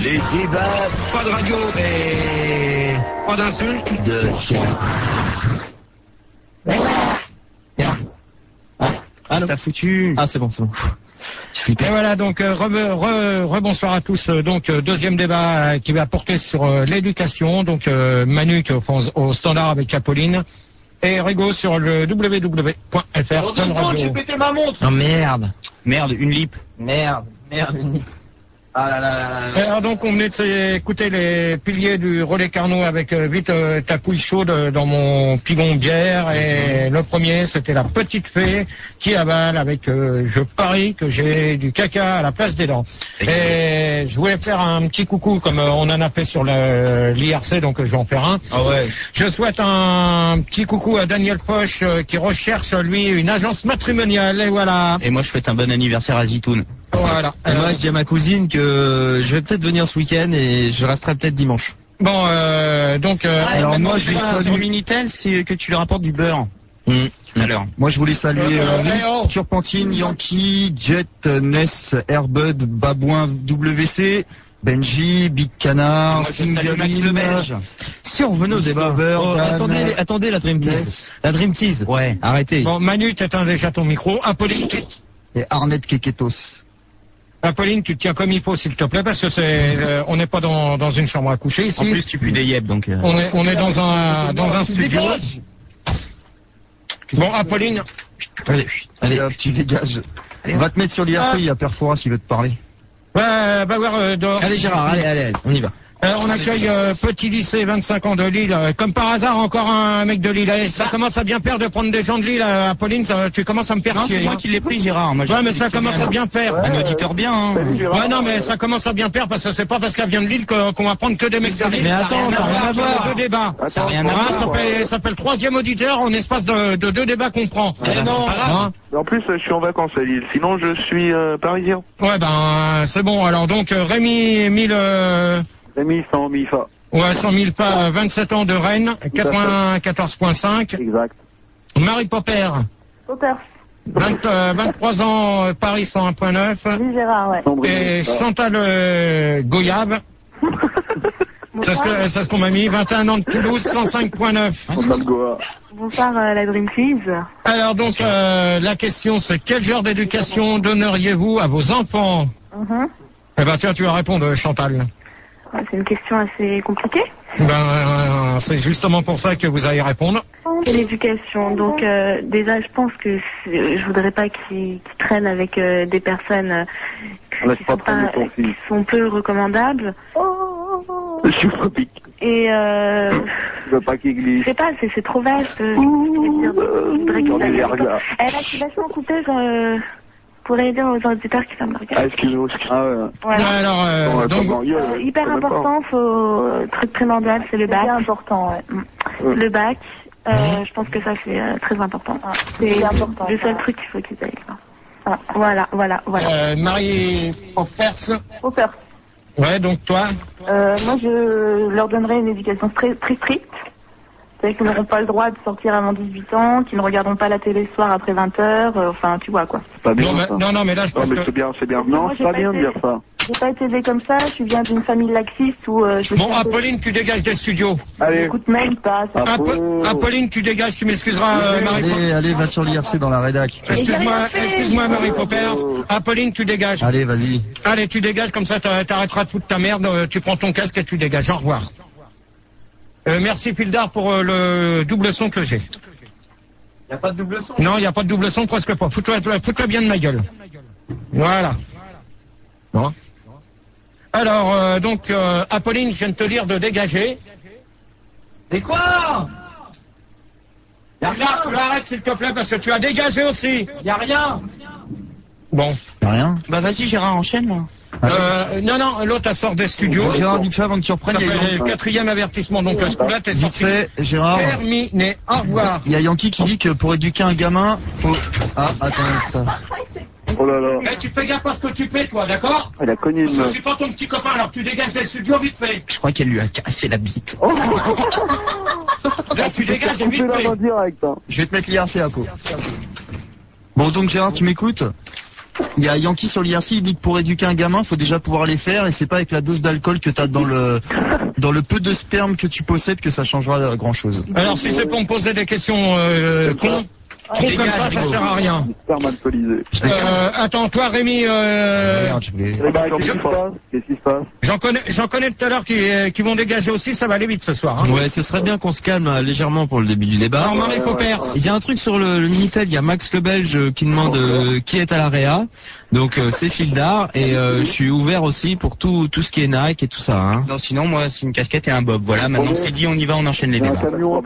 Les débats. Pas de radio et pas d'insultes. De Ah non. T'as foutu. Ah c'est bon. Et voilà, donc rebonsoir à tous. Donc deuxième débat qui va porter sur l'éducation. Donc Manu qui est au standard avec Apolline et Rigo sur le www.fr. J'ai pété ma montre. Oh merde, une lip. Merde, une lip. Ah là là. Alors donc on venait d'écouter les piliers du Relais Carnot avec vite ta couille chaude dans mon pigon de bière et le premier c'était la petite fée qui avale avec je parie que j'ai du caca à la place des dents. Et je voulais faire un petit coucou comme on en a fait sur l'IRC donc je vais en faire un. Ah ouais. Je souhaite un petit coucou à Daniel Foch qui recherche lui une agence matrimoniale et voilà. Et moi je souhaite un bon anniversaire à Zitoun. Voilà. Et moi je dis à ma cousine que je vais peut-être venir ce week-end et je resterai peut-être dimanche. Bon donc alors moi je vais sur Minitel, c'est que tu leur apportes du beurre. Alors. Moi je voulais saluer Turpentine, Yankee, Jet, Ness, Airbud, Babouin, WC, Benji, Big Canard, Singaline. Survenez au débat. Attendez la Dream Tease. La Dream Tease. Ouais. Arrêtez. Bon Manu t'éteins déjà ton micro. Apolline. Et Arnett Keketos. Apolline, tu te tiens comme il faut, s'il te plaît, parce que on n'est pas dans une chambre à coucher ici. En plus, tu pues des yeux, donc. On est dans un studio. Bon, Apolline. Allez, tu dégages. Va te mettre sur l'IRC, il y a Perfora s'il veut te parler. Va voir dehors. Allez, Gérard, allez, on y va. On accueille Petit Lycée, 25 ans de Lille. Comme par hasard, encore un mec de Lille. Et ça commence à bien faire de prendre des gens de Lille, Apolline. Tu commences à me faire chier. C'est moi qui l'ai pris, Gérard. Moi, ouais, mais ça commence à bien faire. Un auditeur bien, hein. Ouais, non, mais ça commence à bien faire parce que c'est pas parce qu'elle vient de Lille qu'on va prendre que des mecs de Lille. Mais attends, ça n'a rien à voir. Deux débats. Ça n'a rien à voir. Ça fait le troisième auditeur en espace de deux débats qu'on prend. Non. En plus, je suis en vacances à Lille. Sinon, je suis parisien. Ouais, ben, c'est bon. Alors, donc, Rémi 100 000 fa. Ouais, 100 000 pas, 27 ans de Rennes, 94.5. Exact. Marie Popper. 23 ans, Paris 101.9. Oui, Gérard, ouais. Et Chantal Goyave. C'est ce qu'on m'a mis. 21 ans de Toulouse, 105.9. Bonsoir, la Dream Quiz. Alors donc, la question c'est quel genre d'éducation donneriez-vous à vos enfants? Eh ben tiens, tu vas répondre, Chantal. C'est une question assez compliquée. Ben, c'est justement pour ça que vous allez répondre. Quelle éducation? Donc, déjà, je pense que je voudrais pas qu'ils traînent avec des personnes qui sont peu recommandables. Et je veux pas qu'il glisse. Je sais pas, c'est trop vaste. Je voudrais qu'ils elle a vachement coupé, pourrait aider aux auditeurs qui ferment leur gueule. Ah, excusez-moi. Voilà. Alors, donc, hyper important, truc primordial, c'est le bac. C'est important, ouais. Le bac, je pense que ça c'est très important. C'est important. Le seul truc qu'il faut qu'ils aient. Voilà. Marie Poppers. Ouais, donc toi? Moi, je leur donnerais une éducation très stricte. C'est-à-dire qu'ils n'auront pas le droit de sortir avant 18 ans, qu'ils ne regarderont pas la télé le soir après 20h, enfin, tu vois, quoi. C'est pas bien. Non, mais là, je pense que... c'est bien. Non, c'est pas bien de dire ça. J'ai pas été élevée comme ça, je viens d'une famille laxiste où... Bon, Apolline, tu dégages des studios. Allez. Écoute même pas. Apolline, tu dégages, tu m'excuseras, Marie Poppers. Allez, va sur l'IRC dans la rédac. Excuse-moi, Marie Poppers. Apolline, tu dégages. Allez, vas-y. Allez, tu dégages, comme ça, t'arrêteras toute ta merde, tu prends ton casque et tu dégages. Au revoir. Merci Fildar pour le double son que j'ai. Y a pas de double son? Non, y a pas de double son, presque pas. Fous-toi bien de ma gueule. Voilà. Bon. Alors, donc, Apolline, je viens de te dire de dégager. Et quoi? Regarde, tu arrêtes s'il te plaît, parce que tu as dégagé aussi. Y a rien. Bon. Y'a rien? Bah vas-y Gérard, enchaîne moi. Non, l'autre elle sort des studios. Gérard, vite fait avant que tu reprennes. Ça fait le quatrième avertissement, donc ce coup-là t'es sorti. Vite fait, Gérard. Terminé, au revoir. Il y a Yankee qui dit que pour éduquer un gamin, faut... Ah, attends, ça. Oh là là. Mais tu fais gaffe à ce que tu fais, toi, d'accord? Elle a cogné une Je meuf. suis pas ton petit copain, alors tu dégages des studios vite fait. Je crois qu'elle lui a cassé la bite. Là, tu dégages vite fait. Direct, hein. Je vais te mettre l'IRC à peau. Bon, donc Gérard, tu m'écoutes? Il y a Yankee sur l'IRC, il dit que pour éduquer un gamin, faut déjà pouvoir les faire, et c'est pas avec la dose d'alcool que t'as dans le peu de sperme que tu possèdes que ça changera grand chose. Alors si c'est pour me poser des questions cons, comme ça sert à rien. Attends, toi Rémi, Qu'est-ce qui se passe? j'en connais tout à l'heure qui vont dégager aussi, ça va aller vite ce soir. Hein. Ouais, ce serait bien qu'on se calme légèrement pour le début du débat. Alors Marie Popper. Il y a un truc sur le Minitel, il y a Max le Belge qui demande qui est à la réa. Donc c'est Fildar et je suis ouvert aussi pour tout ce qui est Nike et tout ça. Hein. Non, sinon moi c'est une casquette et un bob. Voilà, maintenant c'est dit, on y va, on enchaîne les débats.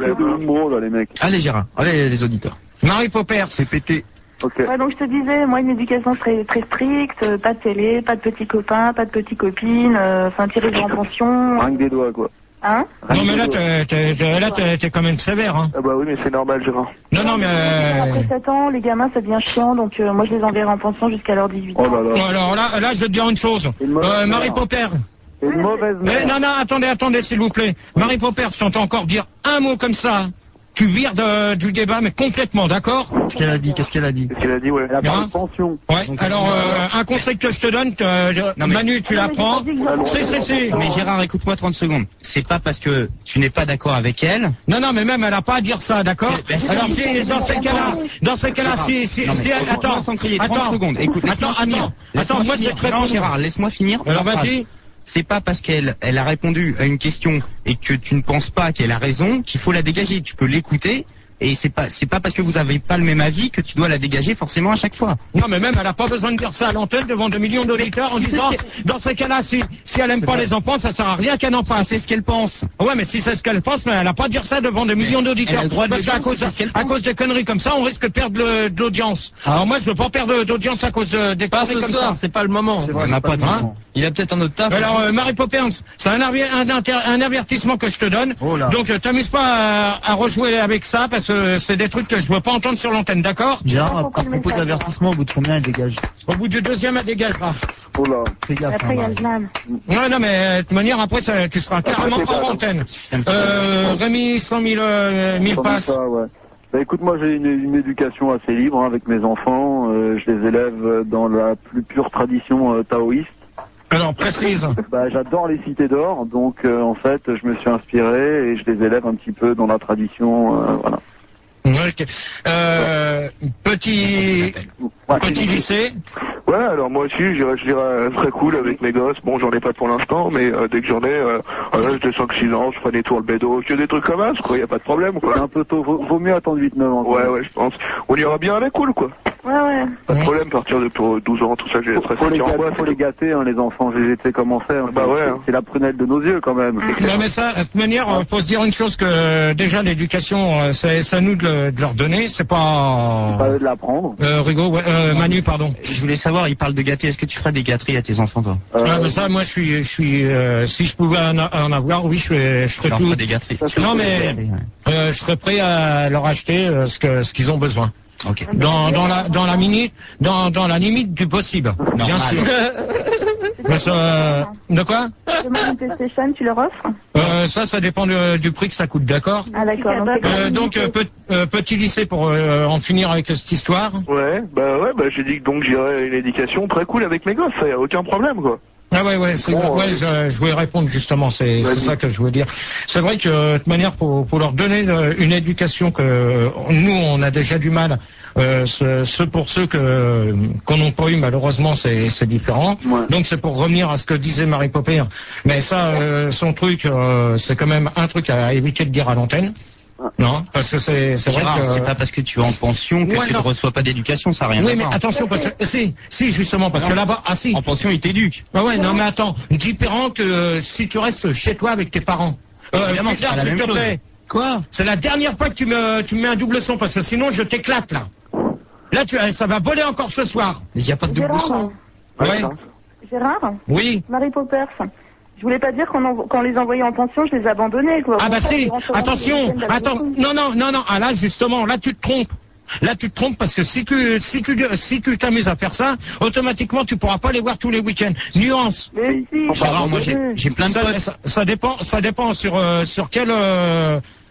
Les mecs. Allez Gérard, allez les auditeurs. Marie Popper. C'est pété. Okay. Ouais, donc je te disais, moi une éducation très stricte, pas de télé, pas de petits copains, pas de petites copines, enfin tirer en pension. Rien que des doigts quoi. Hein? Non mais là t'es quand même sévère. Hein. Ah bah oui mais c'est normal Gérard. Non mais Après 7 ans, les gamins ça devient chiant, donc moi je les enverrai en pension jusqu'à leurs 18 ans. Oh là là. Alors là je vais te dire une chose. Marie Popper. C'est une mauvaise mère. Non, attendez s'il vous plaît. Marie Popper, je t'entends encore dire un mot comme ça. Tu vires du débat, mais complètement, d'accord? Qu'est-ce qu'elle a dit? Qu'est-ce qu'elle a dit, ouais. Elle a parlé de pension. Ouais, alors, un conseil que je te donne, Manu, tu l'apprends. C'est. Mais Gérard, écoute-moi 30 secondes. C'est pas parce que tu n'es pas d'accord avec elle. Non, mais même, elle a pas à dire ça, d'accord? Alors, si, dans ces cas-là, si, attends, sans crier, 30 secondes. Écoute, attends, moi, c'est très Non, Gérard, laisse-moi finir. Alors, vas-y. C'est pas parce qu'elle a répondu à une question et que tu ne penses pas qu'elle a raison qu'il faut la dégager. Tu peux l'écouter et c'est pas parce que vous avez pas le même avis que tu dois la dégager forcément à chaque fois. Non mais même elle a pas besoin de dire ça à l'antenne devant 2 millions d'auditeurs en disant dans ces cas-là si elle aime pas les enfants ça sert à rien qu'elle en fasse. C'est ce qu'elle pense. Ouais mais si c'est ce qu'elle pense mais elle a pas à dire ça devant 2 millions d'auditeurs. Parce qu'à cause des conneries comme ça on risque de perdre de l'audience. Alors moi je veux pas perdre d'audience à cause des conneries comme ça. C'est pas le moment. C'est vrai, on n'a pas de temps. Il a peut-être un autre taf. Alors Marie Poppins, c'est un avertissement que je te donne. Oh là. Donc t'amuses pas à rejouer avec ça parce que c'est des trucs que je veux pas entendre sur l'antenne, d'accord? Gérard, à propos d'avertissement, au bout de combien elle dégage? Au bout du deuxième, elle dégagera. Oh là. Fais gaffe. Après il y a le slam. Ouais, non, mais de toute manière, après, tu seras carrément hors antenne. Rémi, 100 000 passes. Ça, ouais. Bah écoute, moi j'ai une éducation assez libre avec mes enfants. Je les élève dans la plus pure tradition taoïste. Alors, précise. Bah j'adore les cités d'or, donc en fait, je me suis inspiré et je les élève un petit peu dans la tradition, voilà. Okay. Petit lycée. Ouais, alors moi aussi, j'irai très cool avec mes gosses. Bon, j'en ai pas pour l'instant, mais dès que j'en ai, à l'âge de 5-6 ans, je ferai des tours le bédo, que des trucs comme ça, quoi, y a pas de problème, quoi. C'est un peu tôt, vaut mieux attendre 8-9 ans. Ouais, je pense. On ira bien avec cool, quoi. Ouais. Pas de problème, à partir de 12 ans, tout ça, j'ai très sorti en boîte. Faut les gâter, hein, les enfants, j'ai sais comment faire. Bah ouais. C'est la prunelle de nos yeux, quand même. Non, mais ça, de toute manière, faut se dire une chose que, déjà, l'éducation, c'est à nous de leur donner, c'est pas... Pas eux de l'apprendre. Manu, pardon. Je voulais savoir, il parle de gâter, est-ce que tu ferais des gâteries à tes enfants, toi? Mais ça, moi, je suis, si je pouvais en avoir, oui, je ferais tout. Des gâteries. Non, mais, je serais prêt à leur acheter, ce qu'ils ont besoin. Okay. Dans la limite du possible, bien sûr. Mais ça, de quoi? Demain une PlayStation, tu leur offres? Ça dépend du prix que ça coûte, d'accord? Ah d'accord. Donc petit lycée pour en finir avec cette histoire. Ouais, j'ai dit que donc j'irai une éducation très cool avec mes gosses, ça y a aucun problème, quoi. Ah ouais, je voulais répondre justement, c'est ça que je voulais dire. C'est vrai que de toute manière, pour leur donner une éducation que nous on a déjà du mal, pour ceux qu'on n'a pas eu malheureusement c'est différent. Ouais. Donc c'est pour revenir à ce que disait Marie Popper. Mais ça, son truc, c'est quand même un truc à éviter de dire à l'antenne. Non, parce que c'est vrai que... C'est pas parce que tu es en pension que tu ne reçois pas d'éducation, ça n'a rien à voir. Oui, mais attention, parce que... Si, justement, parce que là-bas... Ah si. En pension, ils t'éduquent. Ah ouais, non, mais attends. Différent que si tu restes chez toi avec tes parents. Évidemment, c'est pas la même chose. Quoi? C'est la dernière fois que tu me mets un double son, parce que sinon, je t'éclate, là. Là, ça va voler encore ce soir. Il n'y a pas de double son. Ouais. Gérard? Oui. Marie Poppers. Je voulais pas dire qu'on les envoyait en pension, je les abandonnais, quoi. Ah bah si, attention, attends, non, ah là justement, là tu te trompes. Là tu te trompes parce que si tu t'amuses à faire ça, automatiquement tu pourras pas les voir tous les week-ends. Nuance. Mais si. Gérard, moi j'ai plein de potes. Ça dépend sur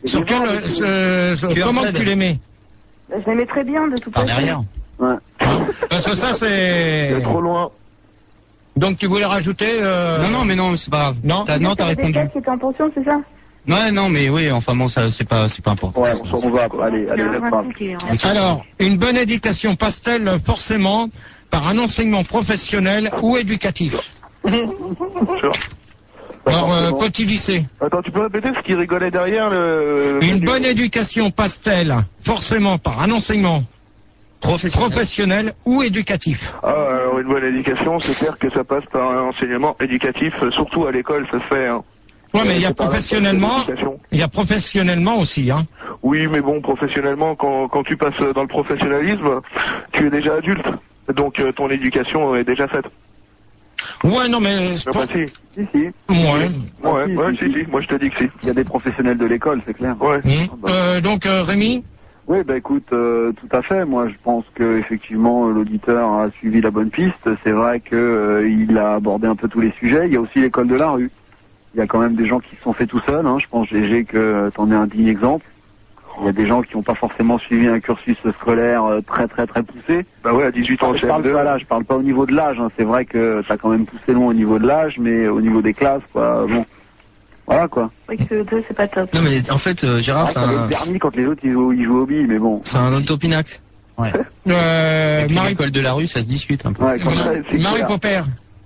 comment tu les mets. Je les mets très bien de toute façon. Par derrière. Ouais. Parce que ça, c'est trop loin. Donc tu voulais rajouter Non, mais non, c'est pas grave. Non, t'as répondu. Des qui étaient en pension, c'est ça? Ouais, non, mais oui, enfin bon, ça, c'est pas important. Ouais, on va, allez, Alors, une bonne éducation passe-t-elle forcément par un enseignement professionnel ou éducatif? Sûr. Alors, petit lycée. Attends, tu peux répéter ce qui rigolait derrière le... Une bonne éducation passe-t-elle forcément par un enseignement professionnel ou éducatif? Alors une bonne éducation, c'est clair que ça passe par un enseignement éducatif, surtout à l'école, ça se fait. Hein. Ouais, mais il y a professionnellement aussi, hein. Oui, mais bon, professionnellement, quand tu passes dans le professionnalisme, tu es déjà adulte, donc ton éducation est déjà faite. Ouais, non, mais... Si. Si. Ouais, si. Moi, je te dis que si. Il y a des professionnels de l'école, c'est clair. Ouais. Donc, Rémi? Oui, bah écoute, tout à fait. Moi, je pense que effectivement, l'auditeur a suivi la bonne piste. C'est vrai que il a abordé un peu tous les sujets. Il y a aussi l'école de la rue. Il y a quand même des gens qui se sont faits tout seuls. Hein. Je pense, GG, que t'en es un digne exemple. Il y a des gens qui n'ont pas forcément suivi un cursus scolaire très poussé. Bah ouais, à 18 ans, je parle pas au niveau de l'âge. Hein. C'est vrai que t'as quand même poussé loin au niveau de l'âge, mais au niveau des classes, quoi. Bon, voilà quoi. Oui, que 2, c'est pas top. Non mais en fait, Gérard, c'est un... permis quand les autres ils jouent au billes, mais bon. C'est un autopinax. Ouais. Et puis l'école de la rue, ça se discute un peu. Ouais, Marie Popper.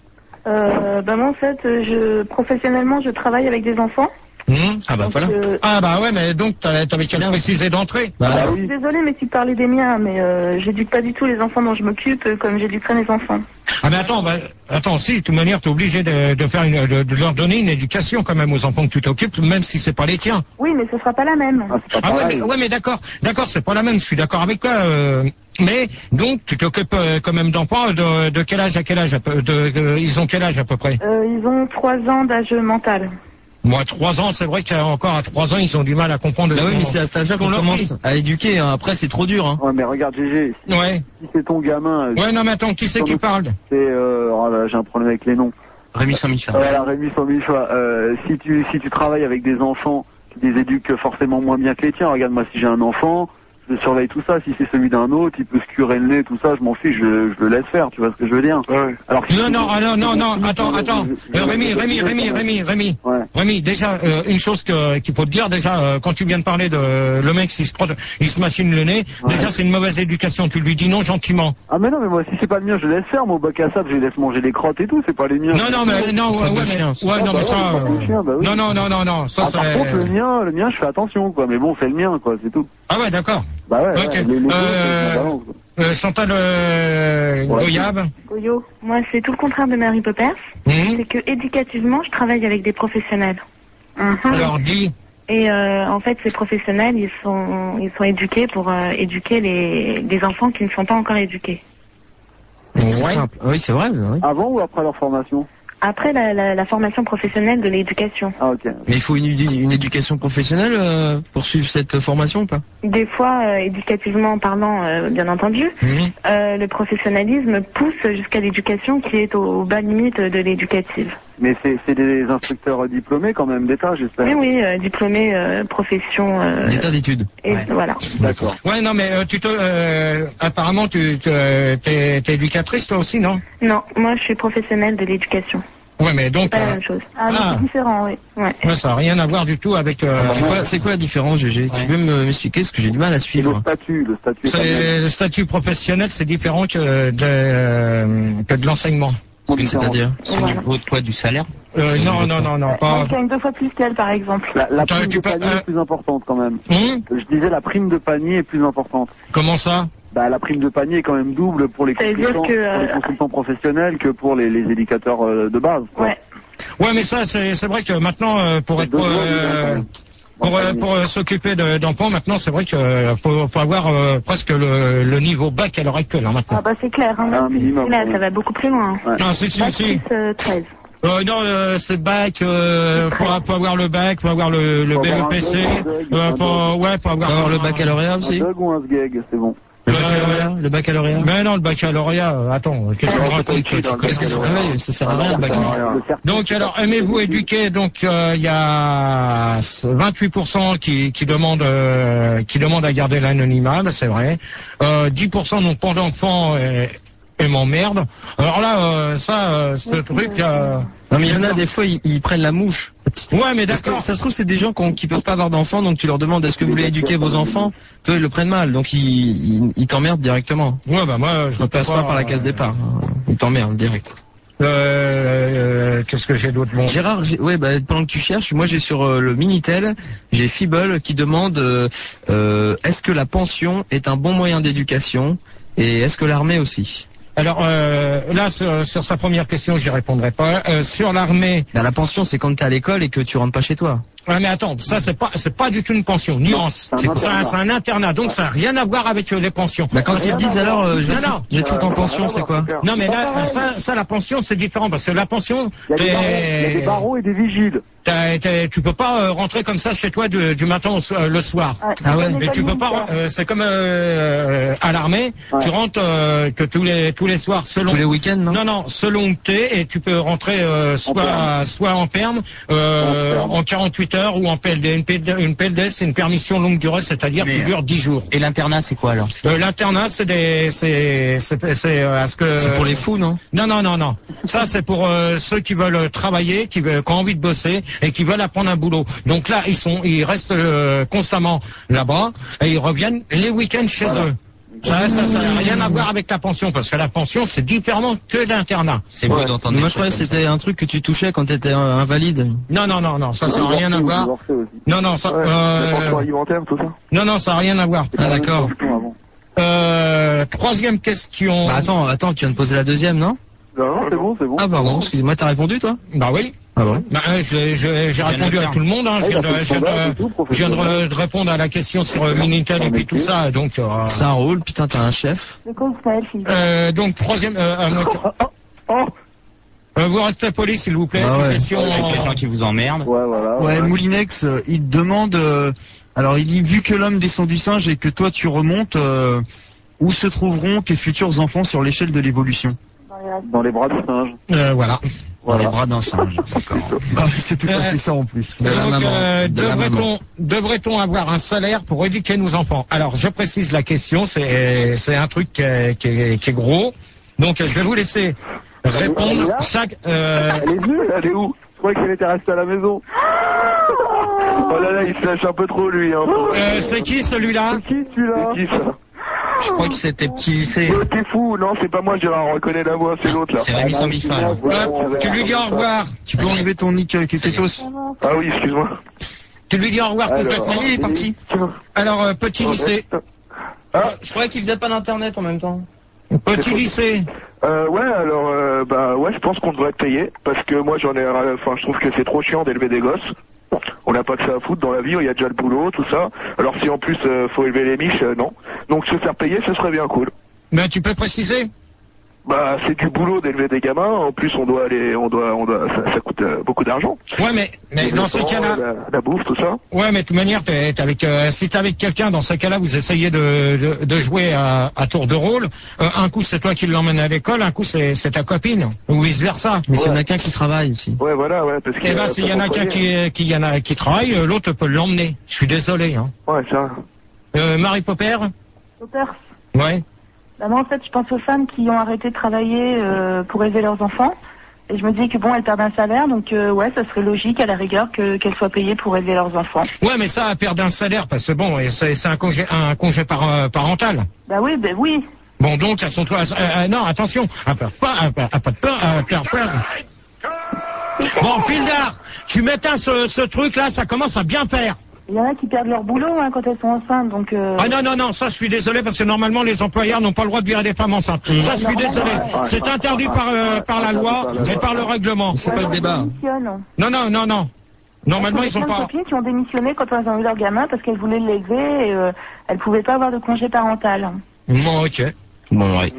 Bah moi en fait, professionnellement, je travaille avec des enfants. Ah bah donc, voilà. Ah bah ouais, mais donc t'avais qu'à préciser d'entrée. Bah oui. Désolée, mais tu parlais des miens, mais j'éduque pas du tout les enfants dont je m'occupe comme j'éduquerai mes enfants. Ah mais attends, si, de toute manière, t'es obligé de faire de leur donner une éducation quand même aux enfants que tu t'occupes, même si c'est pas les tiens. Oui, mais ce sera pas la même. Ouais, mais d'accord, c'est pas la même, je suis d'accord avec toi. Mais donc tu t'occupes quand même d'enfants de quel âge à quel âge ils ont quel âge à peu près? Ils ont 3 ans d'âge mental. Moi, 3 ans, c'est vrai qu'encore à 3 ans, ils ont du mal à comprendre. Bah oui, mais c'est à cet âge-là qu'on commence à éduquer. Hein. Après, c'est trop dur. Hein. Ouais, mais regarde, GG. Si c'est ton gamin. Ouais, non, mais attends, qui c'est qui parle? C'est j'ai un problème avec les noms. Rémi Sans-Mifa. Voilà, Rémi Sans-Mifa. Si tu travailles avec des enfants qui les éduquent forcément moins bien que les tiens, regarde, moi, si j'ai un enfant, je surveille tout ça. Si c'est celui d'un autre, il peut se curer le nez, tout ça, je m'en fiche, je le laisse faire. Tu vois ce que je veux dire? Ouais. Alors, non, attends. Rémi. Ouais. Rémi, déjà, une chose qu'il faut te dire, déjà, quand tu viens de parler de le mec, il se machine le nez, déjà, c'est une mauvaise éducation. Tu lui dis non gentiment. Ah, mais non, mais moi, si c'est pas le mien, je le laisse faire. Moi, au bac à sable, je les laisse manger les crottes et tout, c'est pas les miens. Non, ça, ça, par contre, le mien, je fais attention, quoi. Mais bon, c'est le mien, quoi, c'est tout. Ah ouais, d'accord. Bah ouais, okay. Chantal Goyo, moi c'est tout le contraire de Mary Poppers. C'est que éducativement, je travaille avec des professionnels. Alors dis. Et en fait, ces professionnels, ils sont éduqués pour éduquer des enfants qui ne sont pas encore éduqués. C'est simple. Oui, c'est vrai. Oui. Avant ou après leur formation? Après la formation professionnelle de l'éducation. Ah, ok. Mais il faut une éducation professionnelle pour suivre cette formation ou pas? Des fois, éducativement parlant, bien entendu, le professionnalisme pousse jusqu'à l'éducation qui est au bas limite de l'éducative. Mais c'est des instructeurs diplômés quand même d'État, j'espère. Oui, diplômés, profession... D'état d'études. Et voilà. D'accord. Ouais, non, mais apparemment, t'es éducatrice toi aussi, non? Non, moi je suis professionnelle de l'éducation. Ouais, mais donc... C'est pas la même chose. C'est différent, oui. Ouais, ça n'a rien à voir du tout avec... C'est quoi la différence, GG? Tu peux m'expliquer parce que j'ai du mal à suivre. Le statut. Le statut professionnel, c'est différent que de l'enseignement. C'est-à-dire du salaire? Non, pas... Je gagne 2 fois plus qu'elle, par exemple. La prime de panier est plus importante, quand même. Je disais, la prime de panier est plus importante. Comment ça? Bah, la prime de panier est quand même double pour les consultants professionnels que pour les éducateurs de base. Quoi. Ouais, mais ça, c'est vrai que maintenant, pour s'occuper d'enfants, maintenant, c'est vrai qu'il faut avoir presque le niveau bac à l'heure actuelle, hein, maintenant. Ah bah c'est clair, hein. Là, ça va beaucoup plus loin. Ouais. Non, si. 13. Non, c'est bac, pour avoir le bac, pour avoir le BEPC, pour avoir le baccalauréat aussi. Un bug ou un sgeg, c'est bon. Le baccalauréat, le baccalauréat? Mais non, le baccalauréat, attends, qu'est-ce que ça sert à rien, le baccalauréat. Donc, alors, aimez-vous éduquer, donc, il y a 28% qui demandent à garder l'anonymat, c'est vrai. 10% n'ont pas d'enfants et m'emmerdent. Alors là, ce truc... Non, mais il y en a des fois, ils prennent la mouche. Ouais, mais d'accord. Ça se trouve, c'est des gens qui peuvent pas avoir d'enfants, donc tu leur demandes est-ce que vous voulez éduquer vos enfants? Toi, ils le prennent mal, donc ils t'emmerdent directement. Ouais, bah moi, je passe pas par la case départ. Ils t'emmerdent direct. Qu'est-ce que j'ai d'autre? Bon. Gérard, pendant que tu cherches, moi j'ai sur le Minitel, j'ai Fibble qui demande est-ce que la pension est un bon moyen d'éducation et est-ce que l'armée aussi? Alors là, sur sa première question, j'y répondrai pas. Sur l'armée, la pension, c'est quand t'es à l'école et que tu rentres pas chez toi. Ouais, mais attends, ça c'est pas du tout une pension. Nuance. C'est un internat, donc ça n'a rien à voir avec les pensions. Bah quand ils disent alors, je vais te foutre en pension, c'est quoi? Non, mais là, ça la pension c'est différent parce que la pension, il y a des barreaux et des vigiles. Tu peux pas rentrer comme ça chez toi du matin le soir. Ah ouais. Mais tu peux pas. C'est comme à l'armée. Ouais. Tu rentres que tous les soirs selon. Tous les week-ends, non? Non, selon où t'es et tu peux rentrer soit en perme en 48 heures ou en PLD. Une PLD c'est une permission longue durée, c'est-à-dire qui dure 10 jours. Et l'internat c'est quoi alors? L'internat c'est c'est pour les fous, non? Non. Ça c'est pour ceux qui veulent travailler, qui ont envie de bosser et qui veulent apprendre un boulot. Donc là, ils restent constamment là-bas et ils reviennent les week-ends chez eux. Ça n'a rien à voir avec la pension, parce que la pension, c'est différent que l'internat. C'est beau d'entendre. Moi, je croyais que c'était un truc que tu touchais quand tu étais invalide. Non, ça n'a rien à voir. Non, ça... pension alimentaire, tout ça. Non, ça n'a rien à voir. Ah, d'accord. Troisième question. Bah, attends, tu viens de poser la deuxième, non? Non, c'est bon. Ah, pardon, excusez-moi, t'as répondu, toi? Bah oui. Ah bon? Bah, j'ai répondu à tout le monde, hein. Je viens de répondre à la question sur Minitel et puis tout ça, donc... Ça roule, putain, t'as un chef. Donc, troisième... vous restez poli, s'il vous plaît. Ah ouais. Question, avec les gens qui vous emmerdent. Ouais, voilà. Ouais, Moulinex, il te demande... alors, il dit, vu que l'homme descend du singe et que toi, tu remontes, où se trouveront tes futurs enfants sur l'échelle de l'évolution? Dans les bras du singe. Voilà. Dans les bras d'un singe, d'accord. C'est tout à fait ça en plus. Devrait-on avoir un salaire pour éduquer nos enfants? Alors, je précise la question, c'est un truc qui est gros. Donc, je vais vous laisser répondre chaque... Elle est nulle, elle est où? Je croyais qu'elle était restée à la maison. Oh là là, il se lâche un peu trop, lui. Hein. C'est qui, celui-là? C'est qui, celui-là? C'est qui, ça? Je crois que c'était petit lycée. T'es fou, non, c'est pas moi, Gérard, on reconnaît la voix, c'est l'autre là. C'est Rémi Sambifa. Tu lui dis au revoir. Tu peux enlever ton nick Kékétos? Ah oui, excuse-moi. Tu lui dis au revoir complètement. Il est parti. Alors, petit lycée. Je croyais qu'il faisait pas d'internet en même temps. Petit lycée. Ouais, alors, ouais, je pense qu'on devrait te payer, parce que moi je trouve que c'est trop chiant d'élever des gosses. On n'a pas que ça à foutre dans la vie, il y a déjà le boulot, tout ça. Alors si en plus faut élever les miches, non. Donc se faire payer, ce serait bien cool. Mais tu peux préciser? Bah c'est du boulot d'élever des gamins. En plus ça coûte beaucoup d'argent. Ouais, mais dans ces cas-là, la bouffe, tout ça. Ouais, mais de toute manière, si t'es avec quelqu'un, dans ces cas-là, vous essayez de jouer à tour de rôle. Un coup c'est toi qui l'emmènes à l'école, un coup c'est ta copine, ou vice versa. Mais s'il y en a qu'un qui travaille aussi. Ouais, voilà, ouais, parce que. Eh ben, s'il y en a qu'un qui travaille, l'autre peut l'emmener. Je suis désolé, hein. Ouais, ça. Marie Popper. Popper. Ouais. Bah moi, en fait, je pense aux femmes qui ont arrêté de travailler pour élever leurs enfants. Et je me dis que bon, elles perdent un salaire, donc ouais, ça serait logique à la rigueur qu'elles soient payées pour élever leurs enfants. Ouais, mais ça, perdre un salaire, parce que bon, c'est un congé parental. Bah oui, oui. Bon, donc, elles sont toi. Non, attention, pas de peur. Bon, Fildar, tu m'éteins ce truc-là, ça commence à bien faire. Il y en a qui perdent leur boulot quand elles sont enceintes, donc... Ah non, ça je suis désolé parce que normalement les employeurs n'ont pas le droit de virer des femmes enceintes. Ça je suis désolé. C'est interdit par la loi et par le règlement. C'est pas le débat. Non. Normalement ils sont pas... Il y a des copines qui ont démissionné quand elles ont eu leur gamin parce qu'elles voulaient l'élever et elles pouvaient pas avoir de congé parental. Bon, ok. Bon, ouais.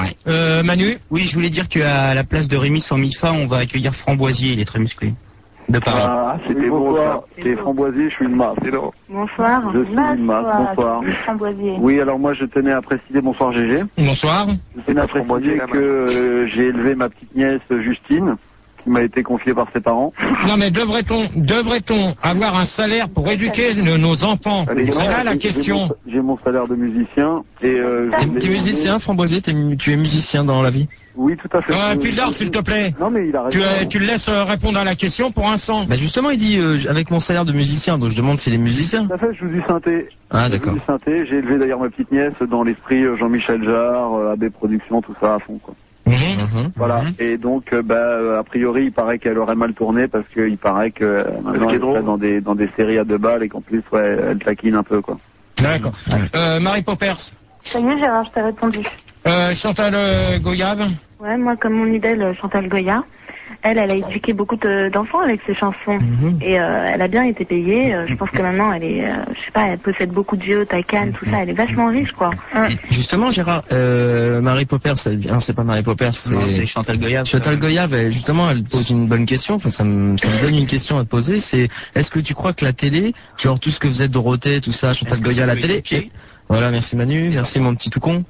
Manu? Oui, je voulais dire qu'à la place de Rémi Sambifa, on va accueillir Framboisier, il est très musclé. de parler. Ah, c'était bon ça. C'est Framboisier, je suis une masse. Bonsoir. Je suis une masse, bonsoir. Framboisier. Oui, alors moi je tenais à préciser, bonsoir GG. Bonsoir. Je tenais à préciser que j'ai élevé ma petite nièce Justine, qui m'a été confiée par ses parents. Non mais devrait-on avoir un salaire pour éduquer nos enfants? C'est là la question. J'ai mon salaire de musicien et... T'es musicien, Framboisier? Tu es musicien dans la vie? Oui, tout à fait. Pildar, s'il te plaît. Non mais il a raison. Tu le laisses répondre à la question pour un instant. Bah justement, il dit avec mon salaire de musicien, donc je demande s'il est musicien. Tout à fait, je joue du synthé. Ah d'accord. Je joue du synthé, j'ai élevé d'ailleurs ma petite nièce dans l'esprit Jean-Michel Jarre, AB Productions, tout ça à fond quoi. Voilà. Et donc, a priori, il paraît qu'elle aurait mal tourné parce qu'il paraît que maintenant elle serait dans des séries à 2 balles et qu'en plus, ouais, elle taquine un peu, quoi. D'accord. Marie Poppers. Ça y est, Gérard, je t'ai répondu. Chantal Goyave. Ouais, moi, comme mon idole, Chantal Goya, elle a éduqué beaucoup d'enfants avec ses chansons. Et elle a bien été payée. Je pense que maintenant, elle est, je sais pas, elle possède beaucoup de jeux, Taycan, tout ça. Elle est vachement riche, quoi. Justement, Gérard, Marie Poppers, c'est pas Marie Poppers, c'est Chantal Goyave. Chantal Goyave, justement, elle pose une bonne question. Enfin, ça me donne une question à te poser. C'est, est-ce que tu crois que la télé, genre tout ce que vous êtes Dorothée, tout ça, Chantal Goya à la télé, voilà, merci Manu, merci mon petit tout con.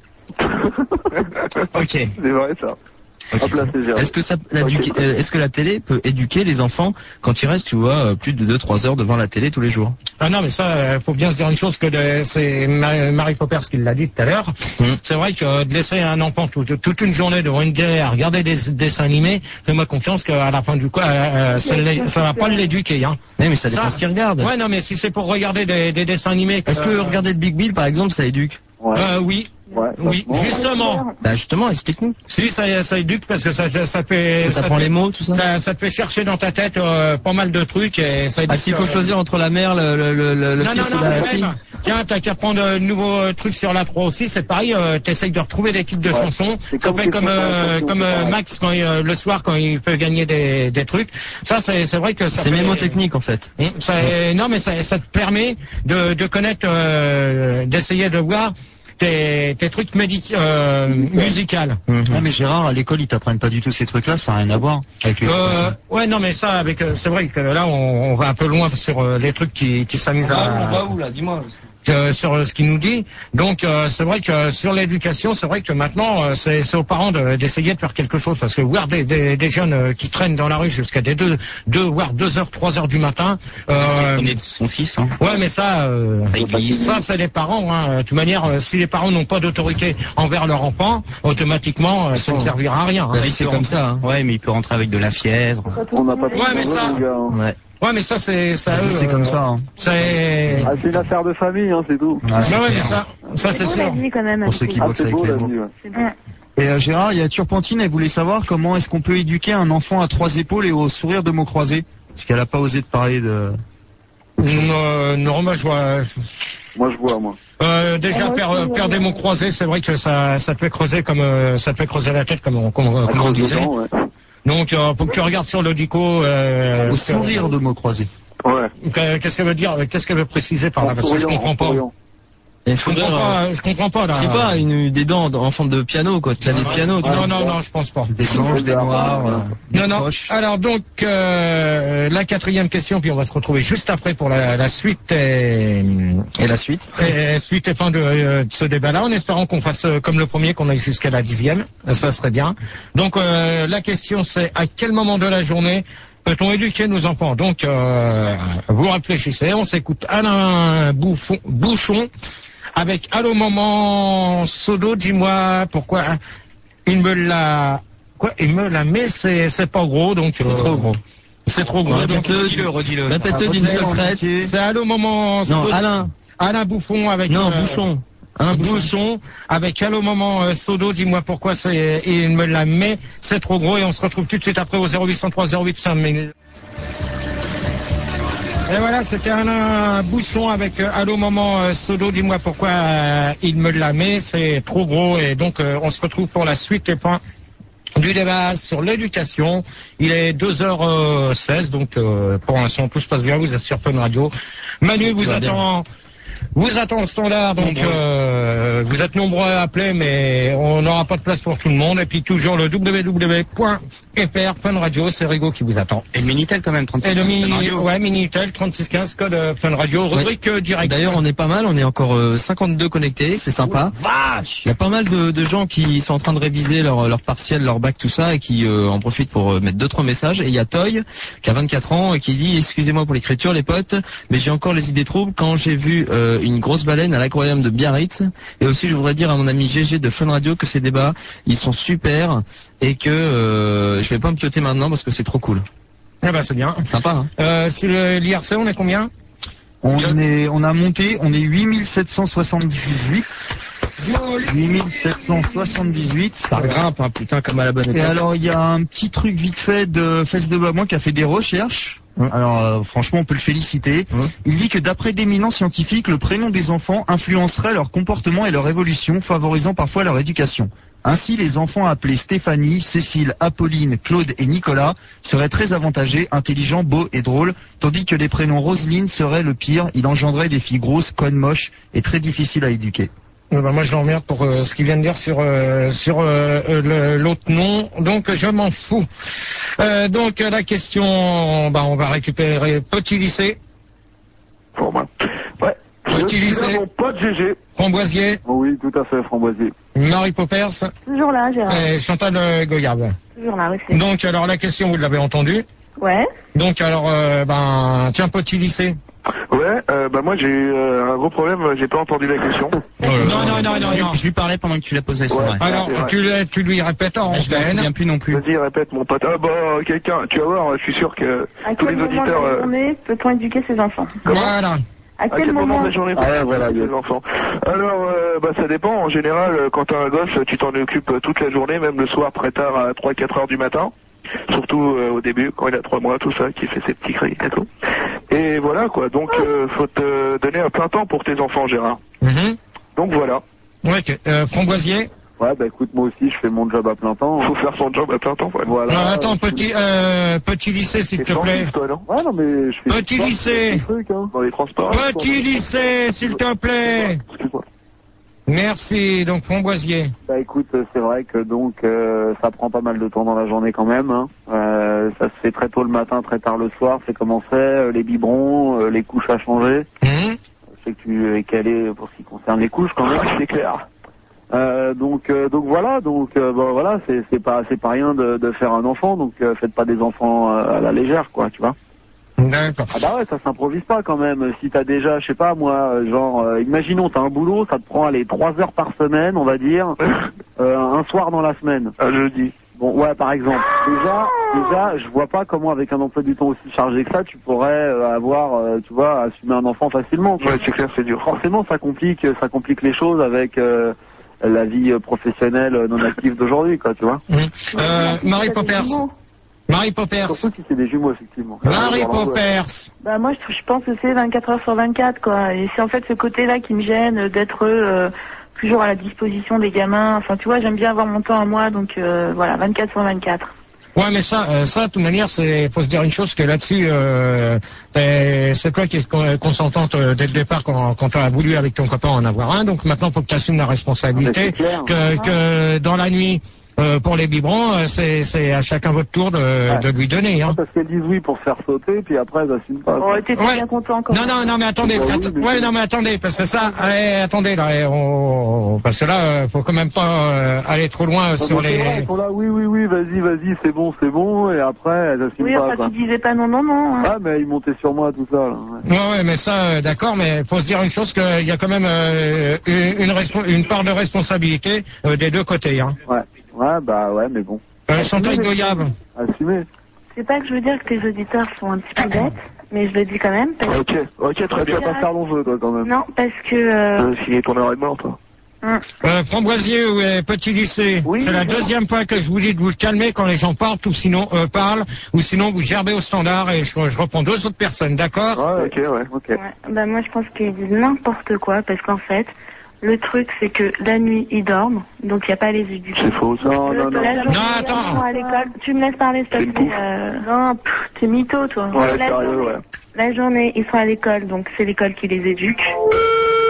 Ok. C'est vrai ça. Hop là, c'est Gérard. Est-ce que la télé peut éduquer les enfants quand ils restent, tu vois, plus de 2-3 heures devant la télé tous les jours? Ah non, mais ça, faut bien se dire une chose que c'est Marie Poppers qui l'a dit tout à l'heure. C'est vrai que de laisser un enfant toute une journée devant une télé à regarder des dessins animés, fais-moi confiance qu'à la fin du coup, ça va pas l'éduquer, hein. Mais ça dépend ce qu'il regarde. Ouais, non, mais si c'est pour regarder des dessins animés. Est-ce que regarder de Big Bill, par exemple, ça éduque? Oui. Ouais, oui, justement. Bah justement, explique-nous. Si, ça éduque parce que ça fait... Ça prend les mots, tout ça. Ça te fait chercher dans ta tête pas mal de trucs et ça éduque. Ah, s'il faut choisir entre la mère, le fils ou la fille. Tiens, t'as qu'à prendre de nouveaux trucs sur la 3 aussi, c'est pareil, t'essayes de retrouver des titres de chansons. Ça fait comme Max quand le soir quand il peut gagner des trucs. Ça, c'est vrai que ça. C'est mémotechnique en fait. Non, mais ça te permet de connaître, d'essayer de voir tes trucs musicales. Ah mais Gérard, à l'école ils t'apprennent pas du tout ces trucs-là, ça n'a rien à voir avec les ouais, non mais ça c'est vrai que là on va un peu loin sur les trucs qui s'amusent à... On va où là, dis-moi. Sur ce qu'il nous dit. Donc c'est vrai que sur l'éducation, c'est vrai que maintenant c'est aux parents d'essayer de faire quelque chose parce que voir des jeunes qui traînent dans la rue jusqu'à des 2 voire 2 heures, 3 heures du matin. On est son fils. Hein. Ouais, mais ça c'est les parents. Hein. De toute manière, si les parents n'ont pas d'autorité envers leur enfant, automatiquement ça ne servira à rien. La vie c'est comme ça. Hein. Ouais, mais il peut rentrer avec de la fièvre. On n'a pas de mais ça. Ouais. Ouais, mais ça, c'est comme ça. Hein. C'est une affaire de famille, hein, c'est tout. Ah, ouais, mais ça c'est sûr. La vie, quand même, pour ceux qui boxent avec les mots. Et Gérard, il y a Turpentine, elle voulait savoir comment est-ce qu'on peut éduquer un enfant à 3 épaules et au sourire de mots croisés. Parce qu'elle a pas osé te parler de... Non, moi je vois... Moi je vois, moi. Déjà faire des mots croisés, c'est vrai que ça te fait creuser ça te fait creuser la tête comme on disait. Ouais. Donc faut que tu regardes sur l'audico. Au sourire de mots croisés. Ouais. Qu'est-ce qu'elle veut dire? Qu'est-ce qu'elle veut préciser par là? Parce que je comprends pas. Je comprends pas là. Je sais pas, des dents en forme de piano quoi, de clavier de piano. Non, je pense pas. Des blanches, des noirs. Non. Alors donc la 4e question, puis on va se retrouver juste après pour la suite et la suite. Et suite et fin de ce débat-là, en espérant qu'on fasse comme le premier, qu'on aille jusqu'à la 10e. Ça serait bien. Donc la question c'est à quel moment de la journée peut-on éduquer nos enfants? Donc vous réfléchissez, on s'écoute Alain Bouchon avec Allô maman Sodo, dis-moi pourquoi il me la met, c'est pas gros, donc c'est trop gros. C'est trop gros. Redis-le. Répète-le d'une seule traite. C'est Allô maman Sodo. Non, Alain Bouffon avec Bouchon. Un bouchon avec Allô maman Sodo, dis-moi pourquoi il me la met, c'est trop gros, et on se retrouve tout de suite après au 0803 085 minutes. Et voilà, c'était un bouchon avec Allô maman Sodo, dis-moi pourquoi il me la met, c'est trop gros, et donc on se retrouve pour la suite et fin du débat sur l'éducation. Il est 2h16, donc pour l'instant tout se passe bien, vous êtes sur Fun Radio. Manu vous attend vous attend au standard, donc vous êtes nombreux à appeler, mais on n'aura pas de place pour tout le monde. Et puis toujours le www.fr Fun Radio, c'est Rigo qui vous attend. Et le Minitel quand même, 3615. Et le Minitel 3615 code Fun Radio, rubrique direct. D'ailleurs, on est pas mal, on est encore 52 connectés, c'est sympa. Vache. Il y a pas mal de gens qui sont en train de réviser leur partiel, leur bac, tout ça, et qui en profitent pour mettre 2-3 messages. Et il y a Toy, qui a 24 ans, et qui dit, excusez-moi pour l'écriture, les potes, mais j'ai encore les idées troubles quand j'ai vu une grosse baleine à l'aquarium de Biarritz. Et aussi, je voudrais dire à mon ami GG de Fun Radio que ces débats, ils sont super, et que je vais pas me pioter maintenant parce que c'est trop cool. Eh ben, c'est bien. Sympa, hein. Sur l'IRC, on est combien? On a monté, on est 8778. 8778. Ça grimpe, hein, putain, comme à la bonne époque. Et alors, il y a un petit truc vite fait de Fesse de Babouin qui a fait des recherches. Alors, franchement, on peut le féliciter. Il dit que d'après d'éminents scientifiques, le prénom des enfants influencerait leur comportement et leur évolution, favorisant parfois leur éducation. Ainsi, les enfants appelés Stéphanie, Cécile, Apolline, Claude et Nicolas seraient très avantagés, intelligents, beaux et drôles, tandis que les prénoms Roselyne seraient le pire. Il engendrait des filles grosses, connes, moches et très difficiles à éduquer. Moi, je l'emmerde pour ce qu'il vient de dire sur l'autre nom, donc je m'en fous. Donc la question, on va récupérer Petit Lycée. Pour moi. Ouais. Petit Lycée. Mon pote GG. Framboisier. Oh oui, tout à fait, Framboisier. Marie Poppers. Toujours là, Gérard. Et Chantal Goyave. Toujours là aussi. Donc alors la question, vous l'avez entendue. Ouais. Donc alors, tiens, Petit Lycée. Ouais, moi j'ai eu un gros problème, j'ai pas entendu la question. Non. Je lui parlais pendant que tu l'as posé, c'est vrai. Alors, tu lui répètes en Je me souviens plus non plus. Vas-y, répète, mon pote. Ah bah, quelqu'un, tu vas voir, je suis sûr que tous les auditeurs... À quel moment de la journée peut-on éduquer ses enfants? Voilà. À quel moment de la journée peut-on éduquer ses enfants? Alors, ça dépend. En général, quand t'as un gosse, tu t'en occupes toute la journée, même le soir très tard à 3-4 heures du matin. Surtout au début, quand il a 3 mois, tout ça, qui fait ses petits cris et tout. Et voilà, quoi. Donc, faut te donner un plein temps pour tes enfants, Gérard. Donc, voilà. Ouais, Framboisier. Ouais, écoute, moi aussi, je fais mon job à plein temps. Faut faire son job à plein temps, voilà. Non, attends, Petit Lycée, s'il te plaît. Toi, non? Ouais, non, mais je fais Petit Lycée. Dans les transports. Petit Lycée, s'il te plaît. Excuse-moi. Merci, donc Framboisier. Écoute, c'est vrai que donc ça prend pas mal de temps dans la journée quand même. Hein. Ça se fait très tôt le matin, très tard le soir. C'est comment c'est, les biberons, les couches à changer. Je sais que tu es calé pour ce qui concerne les couches quand même. C'est clair. Donc voilà, voilà, c'est pas rien de faire un enfant. Donc faites pas des enfants à la légère, quoi, tu vois. D'accord. Ah bah ouais, ça s'improvise pas quand même. Si t'as déjà, je sais pas moi, imaginons t'as un boulot, ça te prend 3 heures par semaine, on va dire, un soir dans la semaine. Un jeudi. Bon, ouais, par exemple. Déjà, je vois pas comment avec un emploi du temps aussi chargé que ça, tu pourrais tu vois, assumer un enfant facilement. Ouais, c'est clair, c'est dur. Forcément, ça complique les choses avec la vie professionnelle non active d'aujourd'hui, quoi, tu vois. Marie Poppers. Marie Poppers. Surtout si c'est des jumeaux, effectivement. Marie Poppers. Moi, je pense que c'est 24 heures sur 24, quoi. Et c'est en fait ce côté-là qui me gêne, d'être toujours à la disposition des gamins. Enfin, tu vois, j'aime bien avoir mon temps à moi, donc voilà, 24 sur 24. Ouais, mais ça, de toute manière, faut se dire une chose, que là-dessus, c'est toi qui es consentante dès le départ quand tu as voulu avec ton copain en avoir un. Donc maintenant, faut que tu assumes la responsabilité, que dans la nuit, pour les biberons, c'est à chacun votre tour de lui donner. Hein. Parce qu'elles disent oui pour se faire sauter, puis après elles n'assument pas. Oh, t'es bien content encore. Non, mais attendez. Attendez, parce que ça, attendez là, parce que là, faut quand même pas aller trop loin sur les. Ils sont là, oui, vas-y, c'est bon, et après elles assument pas. Oui, enfin, tu disais pas non. Hein. Ah, mais ils montaient sur moi tout ça. Là, ouais, mais ça, d'accord, mais faut se dire une chose, qu'il y a quand même une part de responsabilité des deux côtés. Hein. Ouais, mais bon. Chantal Goyave. Assumez. C'est pas que je veux dire que les auditeurs sont un petit peu bêtes, mais je le dis quand même. Ok, très bien. Tu vas pas faire long jeu, toi, quand même. Non, parce que... S'il est ton heure et demie, toi. Framboisier ou Petit Lycée, c'est la deuxième fois que je vous dis de vous calmer quand les gens parlent, ou sinon vous gerbez au standard et je reprends 2 autres personnes, d'accord? Ok. Ouais, moi je pense qu'ils disent n'importe quoi, parce qu'en fait, le truc c'est que la nuit ils dorment, donc il n'y a pas les éduqués. C'est faux ça. Non, attends. À l'école, tu me laisses parler s'il te plaît. Non, t'es mytho toi. Ouais, sérieux, ouais. La journée ils sont à l'école, donc c'est l'école qui les éduque.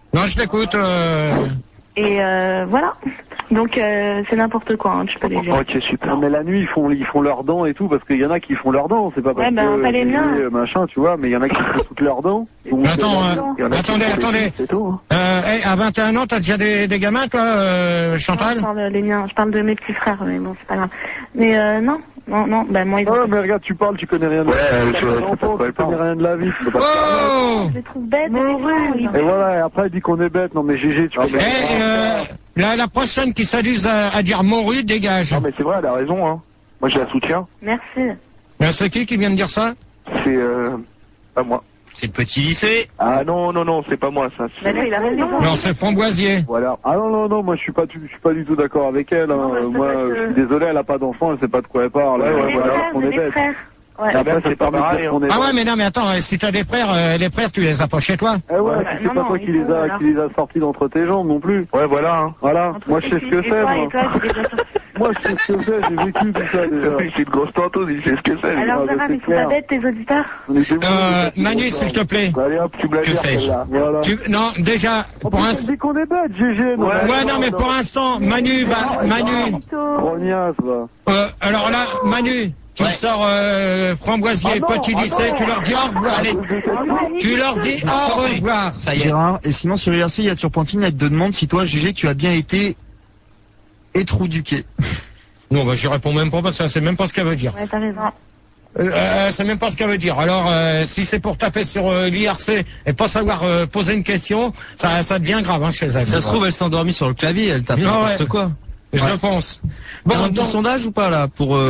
Non, je t'écoute. Et voilà. Donc c'est n'importe quoi, hein, tu peux les dire. Ok, super. Non, mais la nuit ils font leurs dents et tout parce qu'il y en a qui font leurs dents, c'est pas parce que pas les miens. machin, tu vois, mais il y en a qui font toutes leurs dents. Donc, Attends, attendez. C'est tout. Hein. À 21 ans, t'as déjà des gamins, toi, Chantal? Non, je parle les miens, je parle de mes petits frères, mais bon, c'est pas grave. Mais non, bah moi ils ont... Oh, mais regarde, tu parles, tu connais rien de la vie. Tu connais rien de la vie. Oh! Je les trouve bêtes, mais Et voilà, et après il dit qu'on est bête. Non mais GG, tu connais. La prochaine qui s'amuse à dire morue, dégage. Non mais c'est vrai, elle a raison, hein. Moi je la soutiens. Merci. C'est qui vient de dire ça? C'est pas moi. C'est le petit lycée. Ah non, c'est pas moi ça. Bah lui, il a raison. Non, c'est Framboisier. Voilà. Ah non, moi je suis pas du tout d'accord avec elle. Hein. Moi, je suis désolé, elle a pas d'enfant, elle sait pas de quoi elle parle. Ouais, voilà, on est bête. Ouais. Après, c'est pas pareil. Ah ouais, mais non, mais attends, si t'as des frères, les frères, tu les as pas chez toi. Eh ouais, c'est pas toi qui les a sortis d'entre tes jambes non plus. Ouais, voilà. Hein. Voilà. Moi, je sais ce que c'est, moi. Moi, je sais ce que c'est, j'ai vécu tout ça, déjà. Oui, c'est une grosse tenteuse, il sait ce que c'est. Alors, Gérard, ils sont pas bêtes, tes auditeurs? Manu, s'il te plaît. Allez hop, tu me la Que fais-je? Voilà. Non, déjà, pour un... dis qu'on est bête, GG. Ouais, non, mais pour l'instant, Manu, Rognasse, va. alors là, Manu, tu me sors Framboisier, petit lycée, tu leur dis au revoir. Allez, tu leur dis au revoir. Ça y est. Gérard, et sinon sur IRC, il y a Turpentine, elle te demande si toi, GG, tu as bien été étrouduqué. Non, bah, j'y réponds même pas parce que c'est même pas ce qu'elle veut dire. Ouais, t'as raison. C'est même pas ce qu'elle veut dire. Alors, si c'est pour taper sur l'IRC et pas savoir poser une question, ça devient grave hein, chez elle. Ça se trouve, elle s'est endormie sur le clavier, elle tape n'importe quoi. Je pense. Bon, un petit sondage ou pas là pour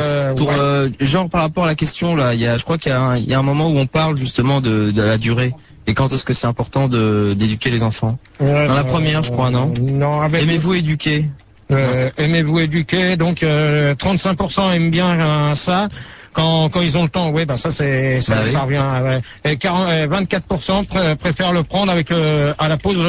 genre par rapport à la question là, je crois qu'il y a un moment où on parle justement de la durée et quand est-ce que c'est important d'éduquer les enfants. Dans la première, je crois, non. Non. Aimez-vous éduquer. Aimez-vous éduquer. Donc 35% aiment bien ça. Quand ils ont le temps, oui, bah ça c'est ça revient. Et 24% préfèrent le prendre avec à la pause.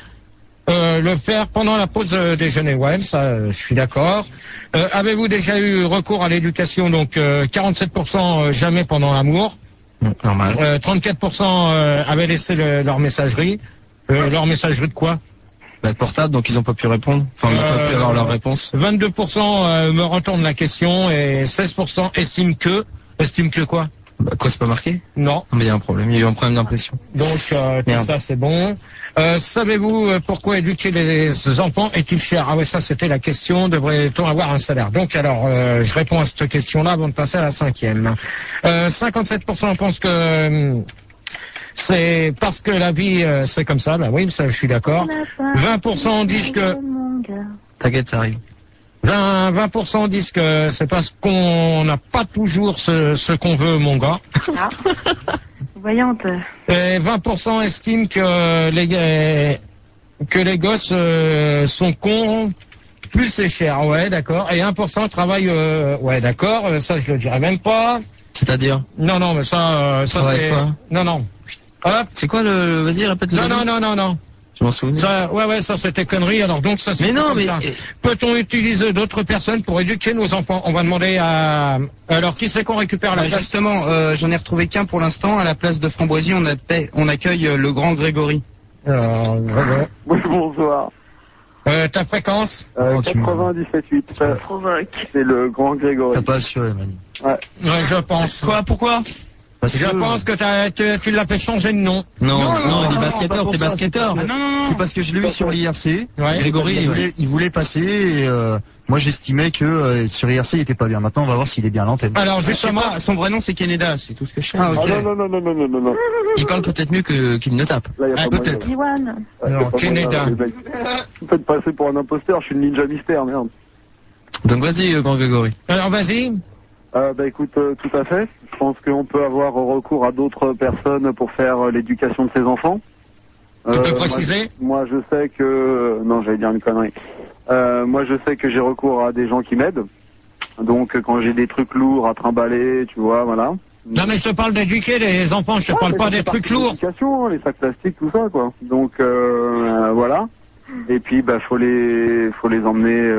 Le faire pendant la pause déjeuner, ouais, ça, je suis d'accord. Avez-vous déjà eu recours à l'éducation? Donc 47% jamais pendant l'amour. Normal. 34% avaient laissé leur messagerie. Leur messagerie de quoi? Bah, portable, donc ils n'ont pas pu répondre. Enfin, ils n'ont pas pu avoir leur réponse. 22% me retournent la question et 16% estiment que quoi? Bah, quoi, c'est pas marqué? Non. Mais il y a un problème, il y a eu un problème d'impression. Donc tout ça c'est bon. Savez-vous pourquoi éduquer les enfants est-il cher? Ah ouais, ça c'était la question. Devrait-on avoir un salaire? Donc alors, je réponds à cette question-là avant de passer à la 5e. 57% pensent que c'est parce que la vie c'est comme ça. Bah oui, ça je suis d'accord. 20% disent que... T'inquiète, ça arrive. 20% disent que c'est parce qu'on n'a pas toujours ce qu'on veut, mon gars. Ah. Voyante. Et 20% estiment que les gosses sont cons, plus c'est cher. Ouais, d'accord. Et 1% travaillent. Ouais, d'accord. Ça, je le dirais même pas. C'est-à-dire? Non, mais ça c'est. Quoi? Non. Hop. C'est quoi le? Vas-y, répète le. Non. Je m'en souviens. Ouais, ça c'était connerie. Alors donc ça. Mais non, mais ça. Peut-on utiliser d'autres personnes pour éduquer nos enfants? On va demander à. Alors qui c'est qu'on récupère la place? Justement, j'en ai retrouvé qu'un pour l'instant. À la place de Framboisier, on accueille le grand Grégory. Oui, bonsoir. Ta fréquence? 97.8. Ça provoque. C'est le grand Grégory. T'as pas assuré, Manu. Ouais, je pense. Quoi? Pourquoi? Je pense que tu l'as fait changer de nom. Non, il est basketteur, t'es basketteur. Non. C'est parce que je l'ai eu sur l'IRC. Ouais. Grégory, il voulait passer et moi j'estimais que sur IRC il était pas bien. Maintenant on va voir s'il est bien à l'antenne. Alors justement, son vrai nom c'est Canada, c'est tout ce que je sais. Ah, ok. Non. Il parle peut-être mieux qu'il ne tape. Là, y a pas peut-être. Diwan. alors Canada. Vous faites passer pour un imposteur, je suis le ninja mystère, merde. Donc vas-y, grand Grégory. Alors vas-y. Bah écoute, tout à fait. Je pense qu'on peut avoir recours à d'autres personnes pour faire l'éducation de ses enfants. Tu peux préciser? Moi je sais que... Non, j'allais dire une connerie. Moi je sais que j'ai recours à des gens qui m'aident. Donc quand j'ai des trucs lourds à trimballer, tu vois, voilà. Non mais je te parle d'éduquer les enfants, je te parle pas des trucs lourds. L'éducation, les sacs plastiques, tout ça, quoi. Donc voilà. Et puis bah faut les emmener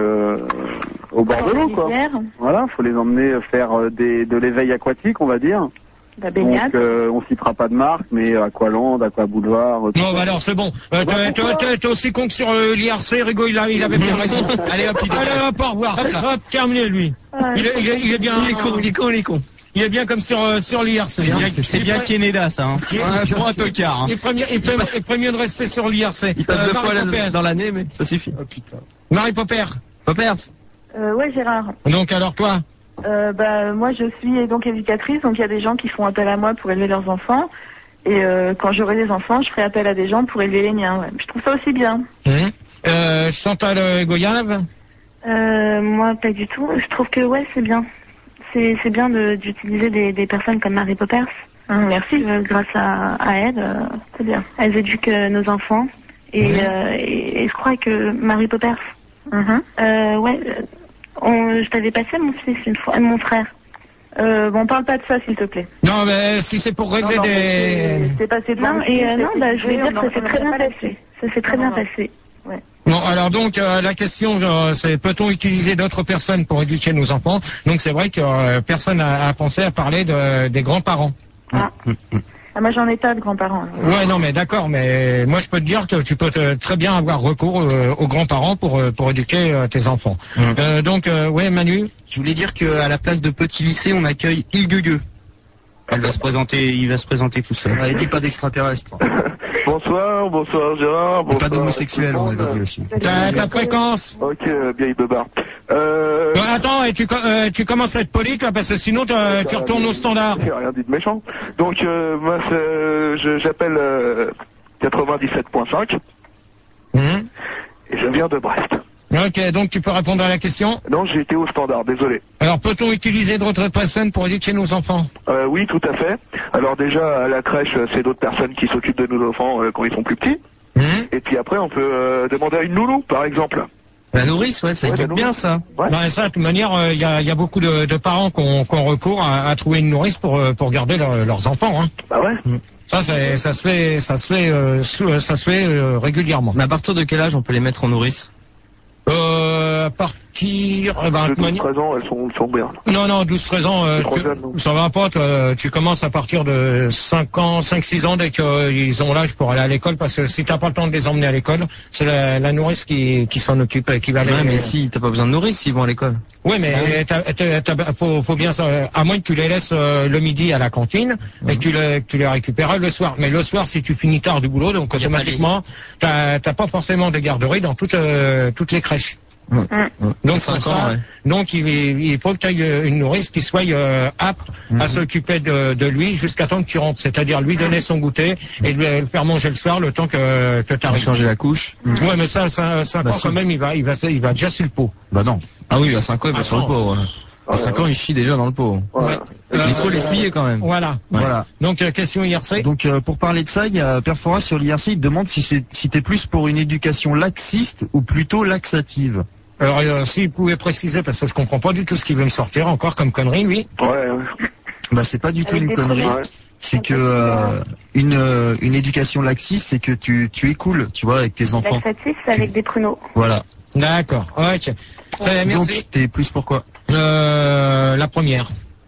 au bord de l'eau, quoi. Voilà, faut les emmener faire de l'éveil aquatique, on va dire. La baignade. Donc, on citera pas de marque, mais Aqualand, Aquaboulevard. Non, bah alors c'est bon. T'es aussi con que sur l'IRC, Rigo, il avait bien raison. Allez hop, au revoir. Hop, terminé lui. Il est bien. Il est con. Il est bien comme sur l'IRC. C'est bien Canada, ça. Hein. Pour un tocard. Hein. Il ferait mieux de rester sur l'IRC. Il passe 2 fois dans l'année, mais ça suffit. Oh putain. Marie Poppers. Ouais, Gérard. Donc alors toi? Moi je suis donc éducatrice, donc il y a des gens qui font appel à moi pour élever leurs enfants. Et quand j'aurai des enfants, je ferai appel à des gens pour élever les miens. Ouais. Je trouve ça aussi bien. Chantal Goyave? Moi pas du tout. Je trouve que ouais, c'est bien. C'est bien d'utiliser des personnes comme Marie Poppers. Merci. Grâce à elle, c'est bien. Elles éduquent nos enfants. Et je crois que Marie Poppers. Je t'avais passé mon fils une fois, mon frère. On parle pas de ça, s'il te plaît. Non, mais si c'est pour régler des... C'est passé de je vais dire que ça s'est très bien passé. Ça s'est très bien passé. Ouais. Bon, alors donc la question c'est peut-on utiliser d'autres personnes pour éduquer nos enfants? Donc c'est vrai que personne n'a pensé à parler des grands-parents. Moi j'en ai pas de grands-parents. Ouais, non mais d'accord, mais moi je peux te dire que tu peux très bien avoir recours aux grands-parents pour éduquer tes enfants. Donc ouais, Manu, je voulais dire qu'à la place de Petit Lycée, on accueille Ilgugue. Il va se présenter tout seul. Il dit pas d'extraterrestre. Bonsoir Gérard. Bonsoir. Pas d'homosexuel, on a dit aussi. Ta fréquence. Ok, bien Beubard. Attends, et tu commences à être poli, toi, parce que sinon tu retournes au standard. J'ai rien dit de méchant. Donc moi j'appelle 97.5 et je viens de Brest. Ok, donc tu peux répondre à la question? Non, j'ai été au standard, désolé. Alors peut-on utiliser d'autres personnes pour éduquer nos enfants? Oui, tout à fait. Alors déjà, à la crèche, c'est d'autres personnes qui s'occupent de nos enfants quand ils sont plus petits. Et puis après, on peut demander à une nounou, par exemple. La nourrice, ouais, ça éduque bien ça. Ouais. Ben, ça, de toute manière, il y a beaucoup de parents qui ont recours à trouver une nourrice pour garder leurs enfants. Hein. Bah ouais. Ça se fait régulièrement. Mais à partir de quel âge on peut les mettre en nourrice? À partir... de 12-13 ans, elles sont bien. Non, 12-13 ans, ça va pas, tu commences à partir de 5-6 ans dès qu'ils ont l'âge pour aller à l'école, parce que si t'as pas le temps de les emmener à l'école, c'est la nourrice qui s'en occupe, qui va aller... Ouais, mais si, t'as pas besoin de nourrice s'ils vont à l'école. Oui, mais faut bien, à moins que tu les laisses le midi à la cantine, et que tu les récupères le soir. Mais le soir, si tu finis tard du boulot, donc automatiquement, t'as pas forcément de garderie dans toutes les crèches. Donc, donc il faut que tu aies une nourrice qui soit apte à s'occuper de lui jusqu'à temps que tu rentres, c'est-à-dire lui donner son goûter et le faire manger le soir le temps que tu arrives. Changer la couche. Ouais, mais ça 5 ans quand même, il va déjà sur le pot. Bah non. Ah oui, à 5 ans il va sur le pot. Ouais. À 5 ans il chie déjà dans le pot. Ouais. Il faut l'essuyer quand même. Voilà. Donc question IRC. Donc pour parler de ça, il y a Perfora sur l'IRC, il te demande si t'es plus pour une éducation laxiste ou plutôt laxative. Alors, s'il pouvait préciser, parce que je comprends pas du tout ce qu'il veut me sortir encore comme connerie, lui. Ouais. Bah, c'est pas du tout une connerie. Ouais. C'est que une éducation laxiste, c'est que tu écoules, tu vois, avec tes enfants. Laxatif, c'est avec des pruneaux. Voilà. D'accord. Ok. Merci. Donc, t'es plus pour quoi? La première.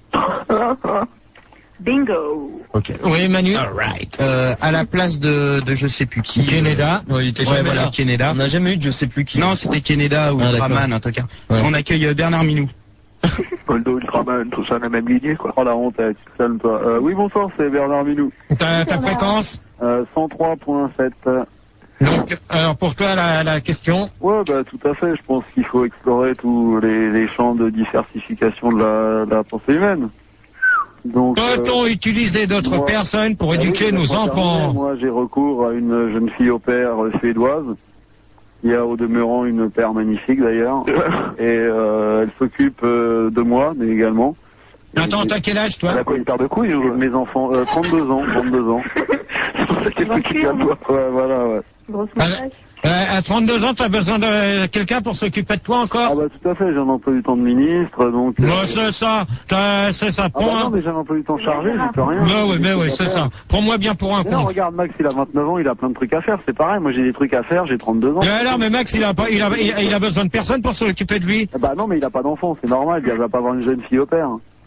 Bingo. Ok. Oui, Manu. Alright. À la place de je sais plus qui. Canada. Non, il était jamais là. Canada. On n'a jamais eu de je sais plus qui. Non, c'était Canada ou Ultraman, en tout cas. Ouais. On accueille Bernard Minou. Poldo, Ultraman, tout ça, la même lignée, quoi. Oh la honte, tu te calmes, toi. Oui, bonsoir, c'est Bernard Minou. Ta fréquence? 103.7. Donc, alors pour toi, la question? Ouais, bah tout à fait. Je pense qu'il faut explorer tous les champs de diversification de la pensée humaine. Donc, peut-on utiliser d'autres personnes pour éduquer nos enfants? Moi, j'ai recours à une jeune fille au père suédoise. Il y a au demeurant une père magnifique d'ailleurs. Et elle s'occupe de moi, mais également. Attends, t'as quel âge, toi? Elle a quoi, une paire de couilles ou... Mes enfants, 32 ans. C'est pour ça qu'elle s'occupe de toi. Ouais, voilà, ouais. Grosse montagne. À 32 ans, t'as besoin de quelqu'un pour s'occuper de toi encore? Ah bah tout à fait, j'ai un emploi du temps de ministre, donc... c'est ça, c'est ça. Ah bah non, mais j'ai un emploi du temps chargé, je peux rien. Mais oui, c'est ça. Prends-moi bien pour un con. Non, regarde, Max, il a 29 ans, il a plein de trucs à faire, c'est pareil, moi j'ai des trucs à faire, j'ai 32 ans. Mais alors, mais Max, il a besoin de personne pour s'occuper de lui. Bah non, mais il a pas d'enfant, c'est normal, il va pas avoir une jeune fille au père.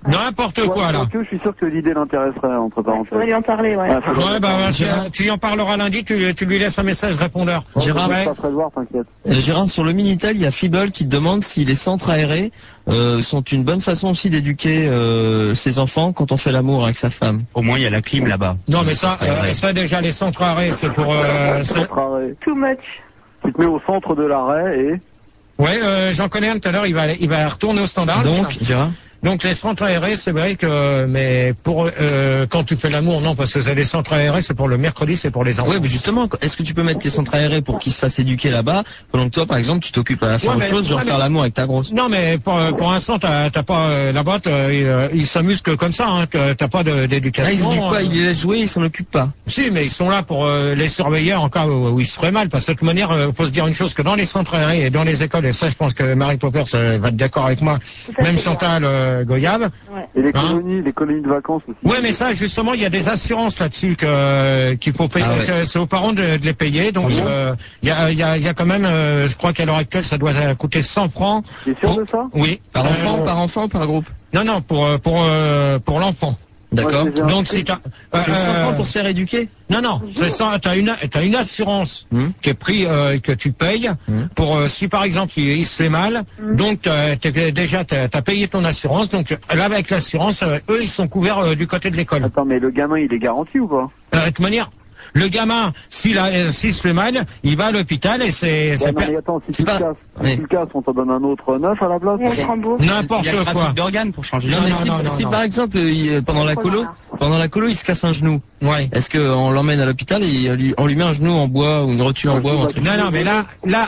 N'importe quoi, là. Je suis sûr que l'idée l'intéresserait, entre parenthèses. On va lui en parler, ouais. Ouais, bah, tu y en parleras lundi, tu lui laisses un message répondeur. Gérard, Gérard, sur le Minitel, il y a Fibble qui te demande si les centres aérés sont une bonne façon aussi d'éduquer ses enfants quand on fait l'amour avec sa femme. Au moins, il y a la clim là-bas. Non, mais ça déjà, les centres arrêts, c'est pour... Too much. Tu te mets au centre de l'arrêt et... Ouais, j'en connais un tout à l'heure, il va retourner au standard. Donc, Gérard? Donc les centres aérés, c'est vrai que, mais pour quand tu fais l'amour, non, parce que c'est les centres aérés, c'est pour le mercredi, c'est pour les enfants. Oui, mais justement, est-ce que tu peux mettre tes centres aérés pour qu'ils se fassent éduquer là-bas, pendant que toi, par exemple, tu t'occupes à faire autre chose, genre faire l'amour avec ta grosse? Non, mais pour l'instant, t'as pas la boîte, ils s'amusent que comme ça, hein, que t'as pas d'éducation. Ah, ils éduquent pas, ils les laissent jouer, ils s'en occupent pas. Si, mais ils sont là pour les surveiller en cas où ils se feraient mal, parce que de toute manière, faut se dire une chose, que dans les centres aérés et dans les écoles, et ça, je pense que Marie Popper va être d'accord avec moi, même Chantal Goyave. Et les colonies de vacances aussi. Ouais, mais ça, justement, il y a des assurances là-dessus qu'il faut payer. C'est aux parents de les payer. Donc, il y a quand même, je crois qu'à l'heure actuelle, ça doit coûter 100 francs. T'es sûr de ça? Oui. Par enfant ou par groupe? Non, pour l'enfant. D'accord. Donc si t'as... c'est 100 francs pour se faire éduquer? Non, t'as une assurance qui est prise, que tu payes pour si par exemple il se fait mal, donc t'as payé ton assurance, donc là avec l'assurance, eux ils sont couverts du côté de l'école. Attends, mais le gamin il est garanti ou pas? De toute manière, le gamin, s'il se fait mal, il va à l'hôpital et c'est... mais attends, si tu le casses, on t'en donne un autre neuf à la place? N'importe quoi. D'organes pour changer. Non, mais si par exemple, pendant la colo, il se casse un genou. Ouais. Est-ce qu'on l'emmène à l'hôpital et on lui met un genou en bois ou une rotule en bois ou un truc? Non, mais là,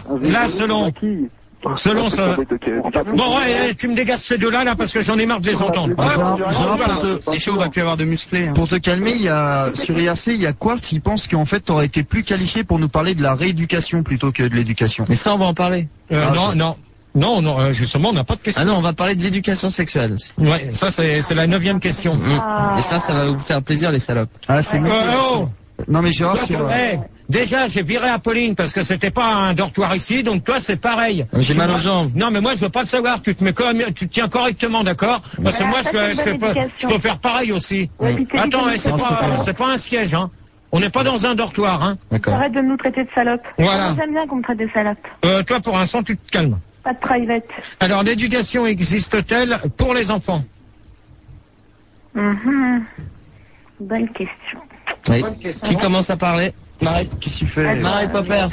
selon ça. Bon, ouais, tu me dégages ces deux-là, parce que j'en ai marre de les entendre. C'est chaud, on va plus avoir de musclés. Pour te calmer, il y a, sur IRC, il y a Quartz, il pense qu'en fait, t'aurais été plus qualifié pour nous parler de la rééducation plutôt que de l'éducation. Mais ça, on va en parler. Non, justement, on n'a pas de question. Ah non, on va parler de l'éducation sexuelle aussi. Ouais, ça, c'est la 9e question. Et ça va vous faire plaisir, les salopes. Ah, c'est mieux. Non, mais Gérard, déjà, j'ai viré Apolline parce que c'était pas un dortoir ici, donc toi, c'est pareil. J'ai mal aux jambes. Non, mais moi, je veux pas le savoir. Tu te tiens correctement, d'accord? Parce que moi, je peux faire pareil aussi. Attends, c'est pas un siège, hein. On n'est pas dans un dortoir, hein. Arrête de nous traiter de salopes. Voilà. J'aime bien qu'on me traite de salopes. Toi, pour l'instant, tu te calmes. Pas de private. Alors, l'éducation existe-t-elle pour les enfants? Bonne question. Oui. Qui commence à parler? Marie, qu'est-ce que tu fais? Marie Poppers.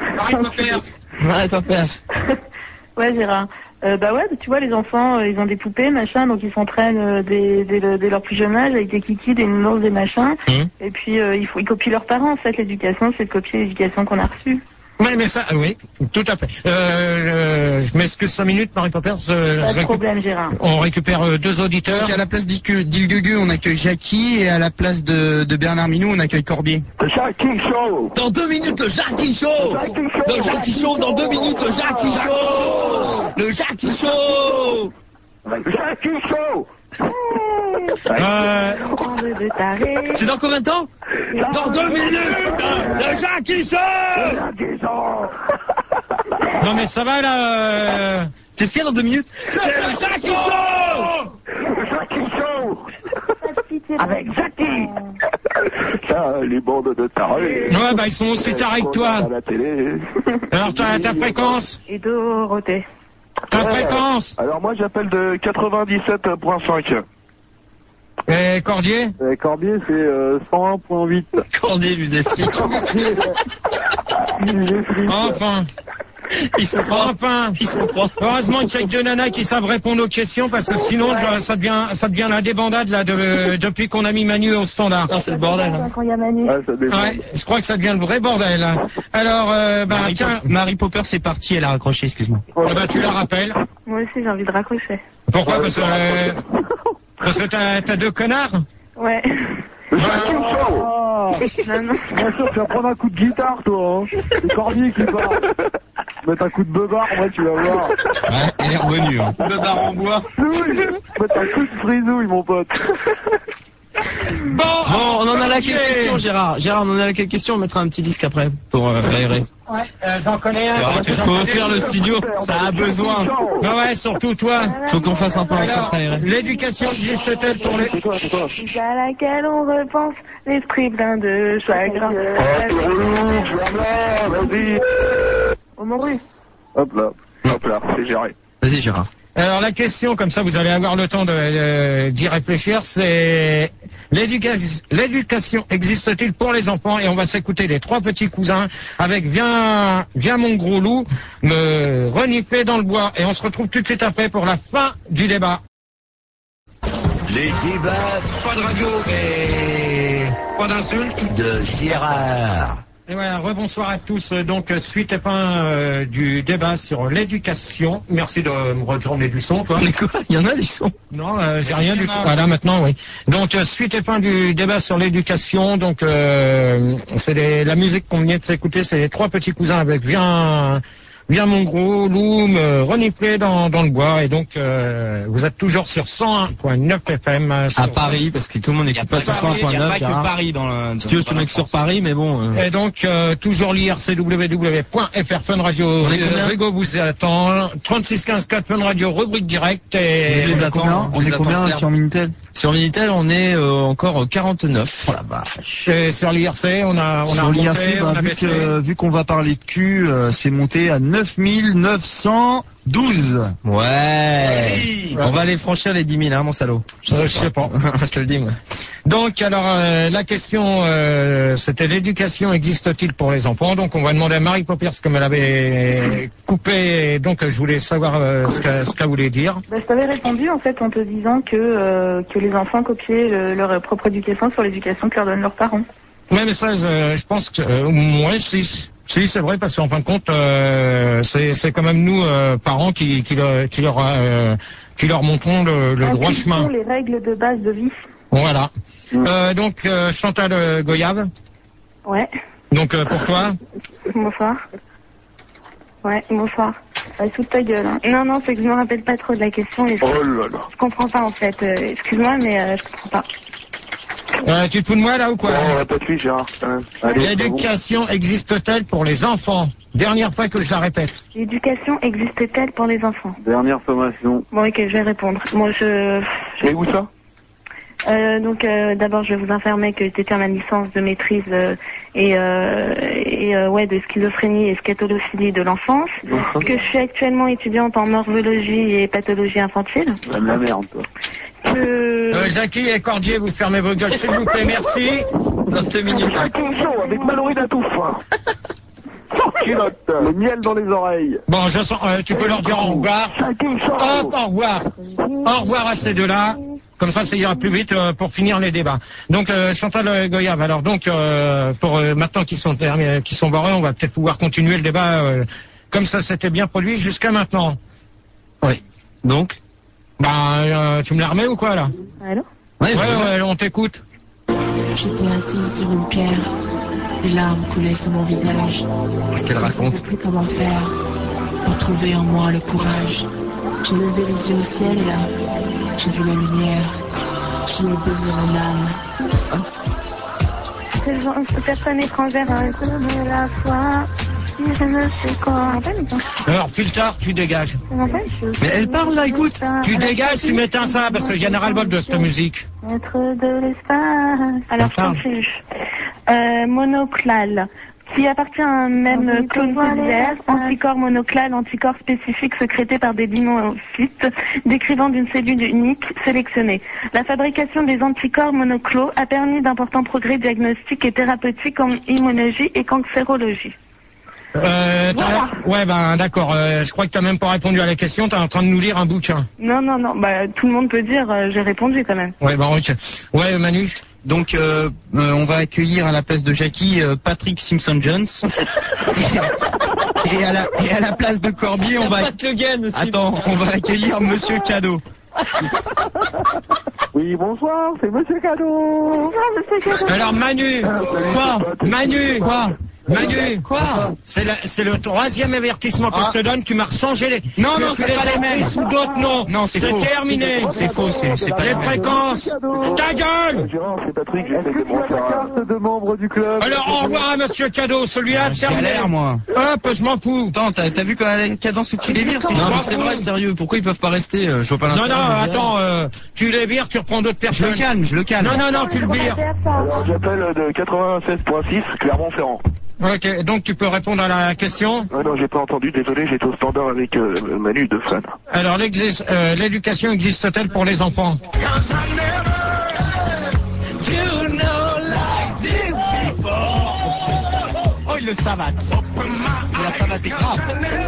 Ouais, Gérard. Bah ouais, tu vois, les enfants, ils ont des poupées, machin, donc ils s'entraînent dès leur plus jeune âge avec des kikis, des nounours, des machins. Et puis, ils copient leurs parents, en fait. L'éducation, c'est de copier l'éducation qu'on a reçue. Oui, mais ça, oui, tout à fait. Je m'excuse 5 minutes, Marie Poppers. Pas de problème, Gérard. On récupère 2 auditeurs. Donc à la place d'Ilgugu, on accueille Jackie, et à la place de Bernard Minou, on accueille Corbier. Le Jackie Show. Dans 2 minutes, le Jackie Show. Le Jackie Show, dans 2 minutes, le Jackie Show. Le Jackie Show. Le Jackie Show. C'est dans combien de temps? Dans 2 minutes. Le Jackie Show. Non mais ça va là. C'est ce qu'il y a dans 2 minutes? C'est le Jackie Show. Le Jackie Show. Avec Jackie. Ça, les bandes de tarés. Ouais, bah ils sont aussi tarés que toi. À la télé. Alors ta fréquence? Et Dorothée. Ta fréquence? Alors moi j'appelle de 97.5. Et Cordier? Corbier, c'est 101.8. Cordier, lui, des flics. Enfin. Ils sont trois. Heureusement qu'il y a que 2 nanas qui savent répondre aux questions, parce que sinon ça devient la débandade là depuis qu'on a mis Manu au standard. Non, c'est le bordel. Quand il y a Manu. Ouais, je crois que ça devient le vrai bordel. Hein. Alors, tiens, Marie Popper, c'est parti, elle a raccroché, excuse-moi. Tu la rappelles. Moi aussi, j'ai envie de raccrocher. Pourquoi? Parce que t'as 2 connards? Ouais. Le Jackie Show. Non. Bien sûr, tu vas prendre un coup de guitare, toi. Hein. C'est Corbier qui parle. Mettre un coup de beubard, ouais, tu vas voir. Ouais, elle est revenue. Hein. Beubard en bois. Oui, mettre un coup de frisouille, mon pote. Bon, on en a là quelques questions, Gérard. Gérard, on en a là quelques questions. On mettra un petit disque après pour aérer. Ouais, j'en connais un. Il faut faire le studio. Ça a besoin. Non, ouais, surtout toi. Faut qu'on fasse un peu un centre aéré. L'éducation existe-t-elle pour les... À laquelle on repense, l'esprit plein de chagrin. Vas-y. Au Maurice. Hop là, c'est géré. Vas-y, Gérard. Alors la question, comme ça vous allez avoir le temps d'y réfléchir, c'est l'éducation existe-t-il pour les enfants? Et on va s'écouter les 3 petits cousins avec Viens mon gros loup, me renifler dans le bois. Et on se retrouve tout de suite après pour la fin du débat. Les débats, Pas de radio et pas d'insultes. de Gérard. Et voilà, rebonsoir à tous. Donc, suite et fin du débat sur l'éducation. Merci de me retourner du son, toi. Mais quoi? Il y en a du son. Non, j'ai rien du tout. Voilà, maintenant, oui. Donc, suite et fin du débat sur l'éducation. Donc, c'est la musique qu'on vient de s'écouter. C'est les 3 petits cousins avec Viens mon gros loup, me renifler dans le bois. Et donc, vous êtes toujours sur 101.9 FM. À Paris, parce que tout le monde n'écoute pas sur 101.9. Il n'y a pas que Paris dans le... Si tu veux, je te mets que sur Paris, mais bon. Et donc, toujours l'IRC www.fr Fun Radio. Rigo vous attend. 36 15 4 Fun Radio, rubrique directe. Et Je les attends. On est combien sur Minitel? Sur Minitel, on est encore 49. Oh la vache. Et sur l'IRC, on a Sur remonté, l'IRC, on a baissé. vu qu'on va parler de cul, c'est monté à 9912. Ouais. Oui. On va aller franchir les 10 000, hein, mon salaud. Je sais pas. Je te le dis, moi. Donc, alors, la question, c'était l'éducation existe-t-il pour les enfants? Donc, on va demander à Marie Poppers, comme elle avait coupé, donc je voulais savoir ce qu'elle voulait dire. Bah, je t'avais répondu en fait en te disant que les enfants copiaient leur propre éducation sur l'éducation que leur donnent leurs parents. Ouais, mais ça, je pense que, ouais, si, c'est vrai, parce qu'en fin de compte, c'est quand même nous, parents, qui leur montrons le droit chemin. Ce sont les règles de base de vie. Voilà. Donc, Chantal Goyave. Ouais. Donc, pour toi. Bonsoir. Ouais, bonsoir. Sous ta gueule. Hein. Non, c'est que je me rappelle pas trop de la question. Et Oh là là. je comprends pas en fait. Excuse-moi, mais je comprends pas. Tu te fous de moi là ou quoi? On va pas de suite, Gérard, quand même. Allez, L'éducation existe-t-elle pour les enfants? Dernière fois que je la répète. L'éducation existe-t-elle pour les enfants? Dernière sommation. Bon, ok, je vais répondre. Moi, Mais où ça? Donc, d'abord, je vais vous informer que j'étais à ma licence de maîtrise de schizophrénie et scatolophilie de l'enfance, que je suis actuellement étudiante en morphologie et pathologie infantile. La merde, toi. Jackie et Cordier, vous fermez vos gueules, s'il vous plaît, merci. 22 minutes. Chaud avec Mallory Datouf. Le miel dans les oreilles. Bon, je sens, tu peux leur dire au revoir. Hop, au revoir. Au revoir à ces deux-là. Comme ça ira plus vite pour finir les débats. Donc Chantal Goyave, alors donc pour maintenant qu'ils sont barrés, on va peut-être pouvoir continuer le débat comme ça s'était bien produit jusqu'à maintenant. Oui. Donc tu me la remets ou quoi là? Allô? Ouais, on t'écoute. J'étais assise sur une pierre. Des larmes coulaient sur mon visage. Qu'est-ce qu'elle raconte? Je ne savais plus comment faire pour trouver en moi le courage. J'ai levé les yeux au ciel et là, j'ai vu la lumière. J'y ai baigné mon âme. Personne étrangère à de la foi. Je ne sais quoi. Alors, plus tard, tu dégages. Mais elle parle là, écoute. Tu dégages, tu m'éteins ça, parce qu'il y en a ras-le-bol de cette musique. Être de l'espace. Alors, je continue. Monoclal, qui appartient à un même clone cellulaire, anticorps monoclal, anticorps spécifique sécrété par des dinocytes, décrivant d'une cellule unique sélectionnée. La fabrication des anticorps monoclos a permis d'importants progrès diagnostiques et thérapeutiques en immunologie et cancérologie. Voilà. Ouais, d'accord. Je crois que t'as même pas répondu à la question. T'es en train de nous lire un bouquin. Non. Tout le monde peut dire, j'ai répondu quand même. Ouais, ok. Ouais, Manu. Donc, on va accueillir à la place de Jackie Patrick Simpson-Jones. et à la place de Corbier, on va accueillir Monsieur Cadeau. Oui, bonsoir, c'est Monsieur Cadeau. Bonsoir, Monsieur Cadeau. Alors Manu, quoi? Manu, quoi? Manu, quoi? C'est le troisième avertissement que je te donne. Tu m'as rechangé les. Non, c'est pas les mêmes. Sous d'autres noms. Non, c'est faux. C'est terminé. C'est faux, c'est pas les fréquences. Ta gueule! Gérard, c'est Patrick, j'essaie de monter la carte de membre du club. Alors, au revoir à monsieur Cadeau. Celui-là, terminé. Galère, moi. Hop, je m'en fous. Attends, t'as vu quand la cadence où tu les vires? Non, mais c'est vrai, sérieux. Pourquoi ils peuvent pas rester? Je vois pas Non, l'intérêt. attends, tu les vires, tu reprends d'autres personnes. Je le calme. Non, tu le vires. Alors, j'appelle de 96.6, Clermont-Ferrand. Ok, donc tu peux répondre à la question. Non, j'ai pas entendu, désolé, j'étais au standard avec Manu de Fan. Alors, l'éducation existe-t-elle pour les enfants? Oh, il le savate. Il a savaté grave.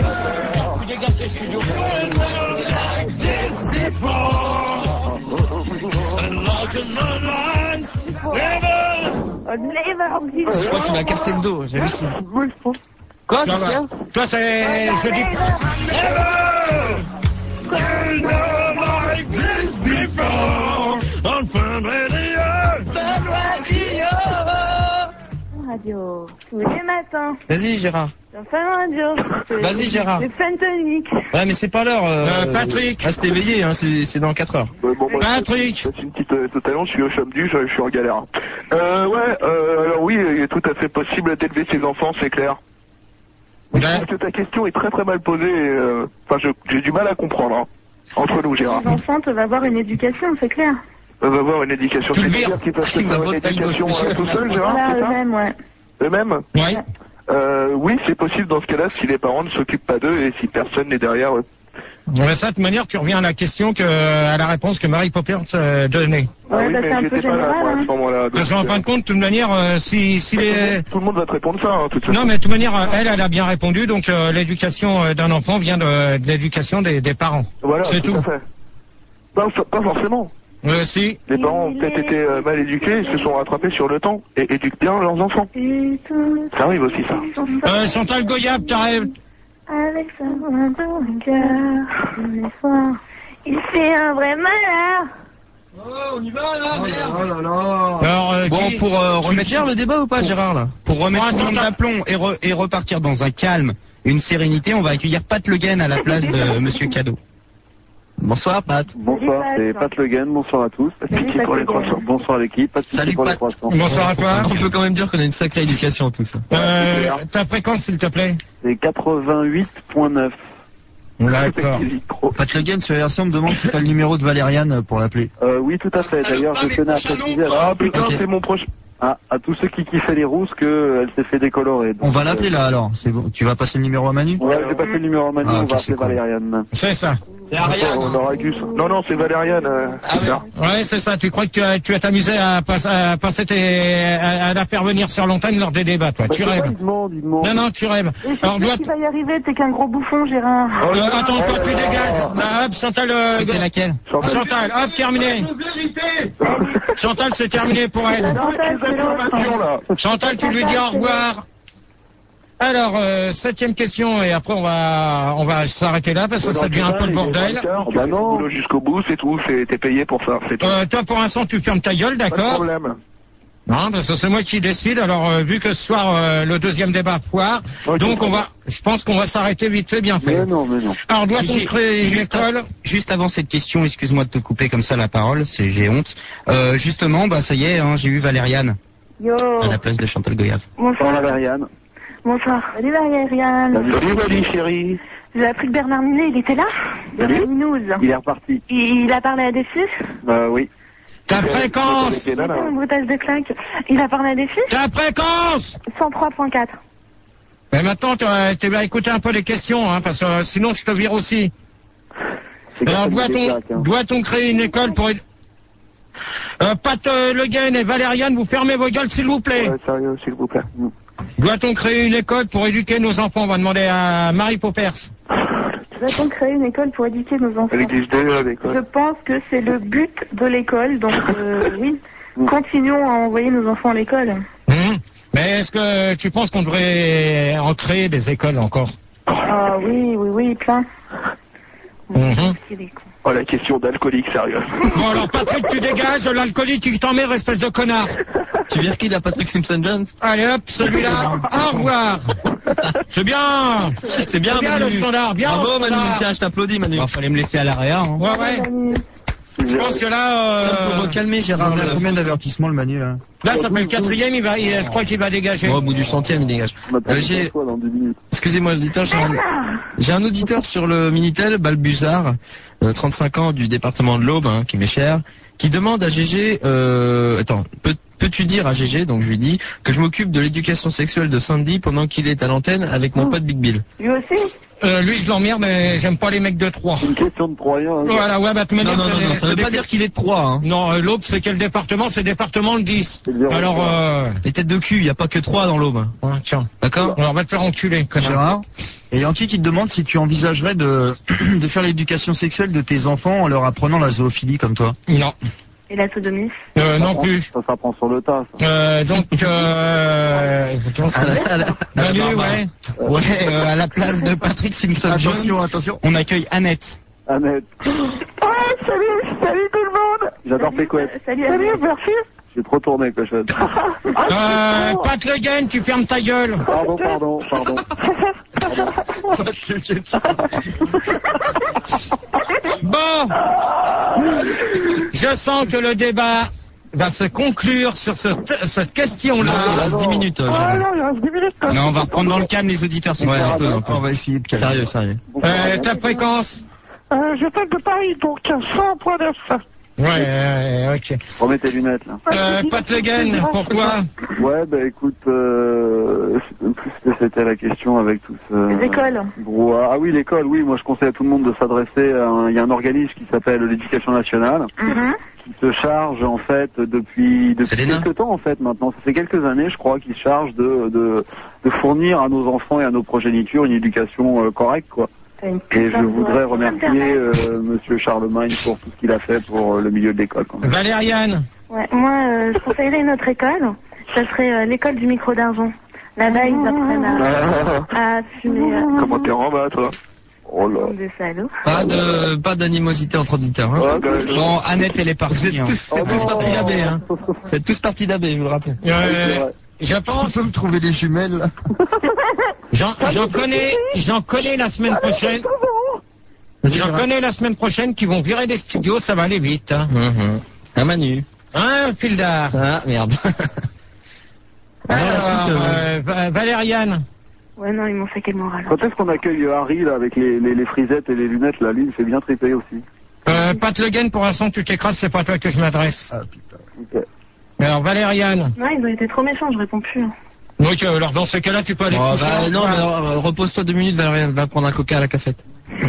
Je crois qu'il m'a cassé le dos, j'ai vu ça. Quoi, Toi, c'est... Je dis... Radio, tous les matins. Vas-y, Gérard. Sur Fun Radio. Vas-y, Gérard. C'est Fentonic. Ouais, mais c'est pas l'heure. Patrick. Reste éveillé, hein, c'est dans 4 heures. Patrick. C'est une petite totalement, je suis au chômage, je suis en galère. Alors oui, il est tout à fait possible d'élever ses enfants, c'est clair. Je pense que ta question est très très mal posée. Enfin, j'ai du mal à comprendre. Hein. Entre nous, Gérard. Les enfants peuvent avoir une éducation, c'est clair. Peuvent avoir une éducation. Tu le vires. C'est-à-dire qu'ils peuvent se faire une éducation tout seuls, Gérard, Voilà, c'est ça? eux-mêmes, ouais. Eux-mêmes? Oui. Oui, c'est possible dans ce cas-là si les parents ne s'occupent pas d'eux et si personne n'est derrière eux. De cette manière, tu reviens à la question à la réponse que Marie Poppers donnait. Ouais, oui, bah, mais c'est un peu j'étais pas là, général, moi, à hein. ce moment-là. Parce qu'en fin de compte, de toute manière, si les... Tout le monde va te répondre ça, hein, de toute façon. Non, mais de toute manière, elle a bien répondu, donc l'éducation d'un enfant vient de l'éducation des parents. Voilà, c'est tout. à fait. Pas forcément. Si. Les parents ont peut-être été mal éduqués, ils se sont rattrapés sur le temps et éduquent bien leurs enfants. Ça arrive aussi, ça. Chantal Goyab, t'arrives. Avec sa main dans le cœur, tous les soirs, il fait un vrai malheur. Oh, on y va là, merde. Oh là là. Alors, pour remettre le débat ou pas, Gérard, là? Pour remettre tout le monde d'aplomb et repartir dans un calme, une sérénité, on va accueillir Pat Le Guen à la place de Monsieur Cadeau. Bonsoir, Pat. Bonsoir, c'est Pat Le Guen, bonsoir à tous. Pas de pitié pour les croissants. Bonsoir à l'équipe, pas de pitié Salut, pour les Pat. croissants. Bonsoir à toi. On peut quand même dire qu'on a une sacrée éducation, tout ça. Ta fréquence, s'il te plaît. C'est 88.9. D'accord. Pat Le Guen sur RC, on me demande si t'as le numéro de Valériane pour l'appeler. Oui, tout à fait. D'ailleurs, je tenais à préciser. Ah putain, Ok. c'est mon proche. À tous ceux qui kiffaient les rousses qu'elle s'est fait décolorer. On va l'appeler là alors, c'est bon. Tu vas passer le numéro à Manu? Ouais, j'ai passé le numéro à Manu, Ah, on ok, va c'est appeler cool. Valériane. C'est ça. On aura Gus. Non, c'est Valériane. C'est ça. Ouais, c'est ça. Tu crois que tu vas t'amuser à passer à la faire venir sur l'antenne lors des débats, toi. Tu rêves. Il demande. Non, tu rêves. Et c'est Alors, sûr qu'il va y arriver, t'es qu'un gros bouffon, Gérard. attends, toi, tu dégages. Là, hop, Chantal, C'était laquelle? Chantal, hop, terminé. Chantal, c'est terminé pour elle. Chantal, tu lui dis au revoir. Alors, 7e question, et après on va s'arrêter là, parce que ça devient un peu le bordel. Bah non. Jusqu'au bout, c'est tout. T'es payé pour ça, c'est tout. Toi, pour l'instant, tu fermes ta gueule, Pas de d'accord? problème. Non, parce que c'est moi qui décide. Alors, vu que ce soir, le deuxième débat foire, Ok, donc je pense qu'on va s'arrêter vite fait, bien fait. Mais non. Alors, doit-on créer une école? Juste avant cette question, excuse-moi de te couper comme ça la parole, j'ai honte. Justement, bah ça y est, hein, j'ai eu Valériane Yo. à la place de Chantal Goyave. Bonsoir Valériane. Bonsoir. Salut Valériane. Salut, Wally, chérie. J'ai appris que Bernard Minet, il était là. Salut. Bernard Minouze. Il est reparti. Il a parlé à des filles. Oui. Ta fréquence! C'est un brutage de claque. Il a parlé à des filles. Ta fréquence! 103.4. Mais maintenant, tu vas écouter un peu les questions, hein, parce que sinon je te vire aussi. Alors, doit-on créer une école pour... Pat Le Guen et Valériane, vous fermez vos gueules, s'il vous plaît. Ouais, sérieux, s'il vous plaît. Doit-on créer une école pour éduquer nos enfants? On va demander à Marie Poppers. Doit-on créer une école pour éduquer nos enfants? Elle existe déjà, Je l'école. pense que c'est le but de l'école, donc oui. Continuons à envoyer nos enfants à l'école. Mais est-ce que tu penses qu'on devrait en créer des écoles encore? Ah oui, plein. Oh, la question d'alcoolique, sérieux. Bon alors Patrick, tu dégages, l'alcoolique tu t'emmerde, espèce de connard. Tu vires qui, la Patrick Simpson-Jones? Allez hop, celui-là, au revoir. C'est bien. C'est bien, Manu. Le standard, bien. Bravo Manu, tiens, je t'applaudis Manu. Fallait me laisser à l'arrière. Hein. Ouais. Je pense que là... Pour calmer Gérard. Il a combien d'avertissements le Manu là? Là, ça fait le 4e, je crois qu'il va dégager. Au bout du 100e, il dégage. Excusez-moi, l'auditeur, j'ai un auditeur sur le Minitel, Balbuzard, 35 ans, du département de l'Aube, hein, qui m'est cher, qui demande à GG, attends, peux-tu dire à GG, donc je lui dis, que je m'occupe de l'éducation sexuelle de Sandy pendant qu'il est à l'antenne avec mon pote Big Bill. Lui aussi? Lui, je l'emmerde, mais j'aime pas les mecs de 3. C'est une question de Troyen. Hein. Voilà, ouais, bah, non, ça veut pas dire qu'il est de 3, hein. Non, l'Aube, c'est quel département? C'est département le 10. Alors, les têtes de cul, y a pas que 3 dans l'Aube. Ouais, tiens. D'accord? Alors, on va te faire enculer, connard. Gérard, et Yankee qui te demande si tu envisagerais de faire l'éducation sexuelle de tes enfants en leur apprenant la zoophilie comme toi. Non. Et la sodomie? Non plus. Ça s'apprend sur le tas. Manu, ouais. Ouais, à la place de Patrick Simpson. Attention. On accueille Annette. Annette. Ouais, salut tout le monde. J'adore tes couettes. Salut, merci. J'ai trop tourné, cochonne. Pat Le Guen, tu fermes ta gueule. Pardon. Bon, je sens que le débat va se conclure sur cette question-là. Il reste 10 minutes. il reste 10 minutes. Non, on va reprendre dans le calme les auditeurs. Ouais, un peu. On va essayer de calmer. Sérieux. Ta fréquence? J'appelle de Paris, donc 100.9. Ouais, ok. Remets tes lunettes, là. Pat Le Guen, pour toi? Ouais, bah écoute, plus c'était la question avec tout ce... Les écoles. Ah oui, l'école, oui. Moi, je conseille à tout le monde de s'adresser à... Il y a un organisme qui s'appelle l'Éducation nationale, qui se charge, en fait, depuis quelques temps, en fait, maintenant. Ça fait quelques années, je crois, qui se charge de fournir à nos enfants et à nos progénitures une éducation correcte, quoi. Et je voudrais remercier Monsieur Charlemagne pour tout ce qu'il a fait pour le milieu de l'école. Valériane. Ouais, moi, je conseillerais une autre école. Ça serait l'école du micro d'argent. Là-bas, ils apprennent à fumer. Comment t'es en bas, toi? Oh là. Des salauds. Pas d'animosité entre auditeurs, hein. Bon, Annette, elle est partie. Faites tous partie d'AB, hein. Faites tous partie d'AB, je vous le rappelle. Je pense. Tu peux me trouver des jumelles. J'en connais la semaine prochaine. J'en connais la semaine prochaine qui vont virer des studios, ça va aller vite. Hein. Un Manu. Hein, Fildar. Ah, merde. Valériane. Ouais, non, ils m'ont saqué le moral. Quand est-ce qu'on accueille Harry, là, avec les frisettes et les lunettes, là, lui, il fait bien triper aussi. Pat Le Guen, pour l'instant, tu t'écrases, c'est pas à toi que je m'adresse. Ah, putain. Ok. Alors, Valériane. Non, ils ont été trop méchants, je réponds plus. Donc, alors, dans ce cas-là, tu peux aller coucher. Non, mais alors, repose-toi 2 minutes, Valériane, va prendre un coca à la cafette.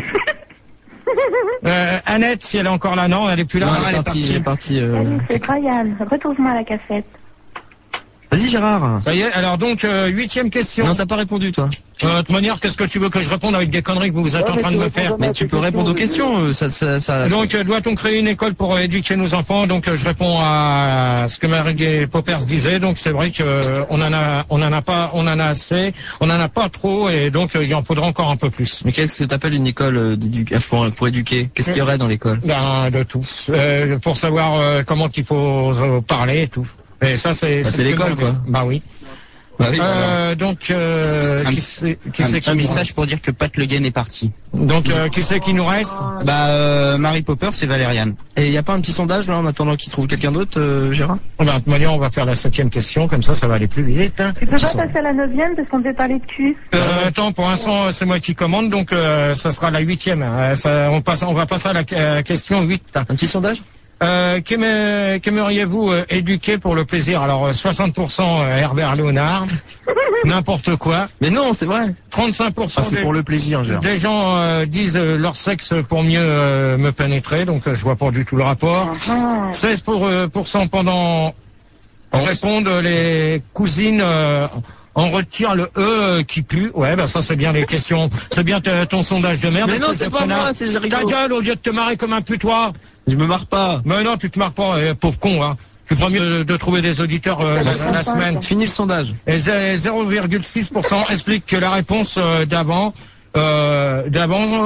Annette, si elle est encore là, non, elle est plus là. Non, elle est partie. C'est incroyable. Retrouve-moi à la cafette. Vas-y, Gérard. Ça y est, alors donc, 8e question. Non, t'as pas répondu, toi. De toute manière, qu'est-ce que tu veux que je réponde avec des conneries que vous êtes en train de me faire? Mais tu peux répondre aux questions, Donc, doit-on créer une école pour éduquer nos enfants? Donc, je réponds à ce que Marie Poppers disait. Donc, c'est vrai que on en a assez, on en a pas trop, et donc, il en faudra encore un peu plus. Mais qu'est-ce que t'appelles une école pour éduquer? Qu'est-ce qu'il y aurait dans l'école? Ben, de tout. Pour savoir comment il faut parler et tout. Et ça, c'est l'école, quoi. Bah oui. Donc, un message pour dire que Pat Le Guen est parti. Donc, qui c'est qui nous reste? Marie Popper, c'est Valériane. Et il n'y a pas un petit sondage, là, en attendant qu'il trouve quelqu'un d'autre, Gérard? De toute manière, on va faire la 7e question, comme ça va aller plus vite. Hein. Tu peux pas passer à la 9e parce qu'on devait parler de cul? Attends, pour l'instant, c'est moi qui commande, donc ça sera la 8e. On va passer à la question 8. Un petit sondage? Qu'aimeriez-vous éduquer pour le plaisir? Alors 60% Herbert Léonard, n'importe quoi. Mais non, c'est vrai. 35% c'est pour le plaisir, des gens disent leur sexe pour mieux me pénétrer, donc je vois pas du tout le rapport. 16% pendant répondent les cousines. On retire le E qui pue. Ouais, bah ça c'est bien les questions. C'est bien ton sondage de merde. Mais non, c'est pas moi, c'est rigolo. Ta gueule au lieu de te marrer comme un putois. Je me marre pas. Mais non, tu te marres pas, pauvre con, hein. Tu feras mieux de trouver des auditeurs la semaine. Finis le sondage. Et 0,6% explique que la réponse d'avant,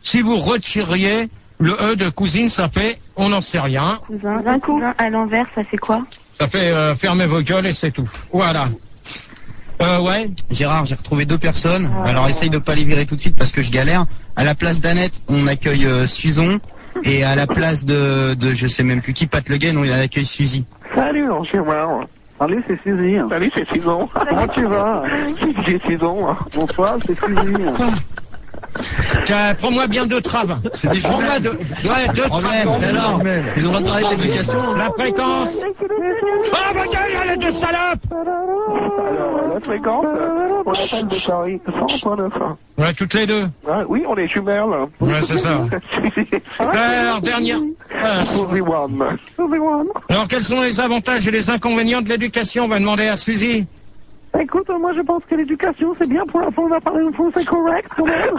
Si vous retiriez le E de cousine, ça fait on n'en sait rien. Cousin à l'envers, ça fait quoi? Ça fait fermez vos gueules et c'est tout. Voilà. Ouais. Gérard, j'ai retrouvé 2 personnes. Alors essaye de pas les virer tout de suite parce que je galère. À la place d'Annette, on accueille Suzon. Et à la place de je sais même plus qui, Pat Le Guen, on accueille Suzy. Salut, Gérard. Salut, c'est Suzy. Salut, c'est Suzon. Comment tu vas? C'est Suzon. Bonsoir, c'est Suzy. Prends-moi bien 2 traves. C'est des Prends-moi 2 traves. Alors, ils ont pas parlé d'éducation. La fréquence. Ah, ma gueule, il y a les 2 salopes. Alors, la fréquence, on appelle de Paris 100.9. Ouais, toutes les 2. Ah, oui, on est jumelles. Ouais, c'est ça. Alors, dernière. Everyone. Alors, quels sont les avantages et les inconvénients de l'éducation? On va demander à Suzy. Écoute, moi je pense que l'éducation c'est bien pour la on va parler en français correct quand même.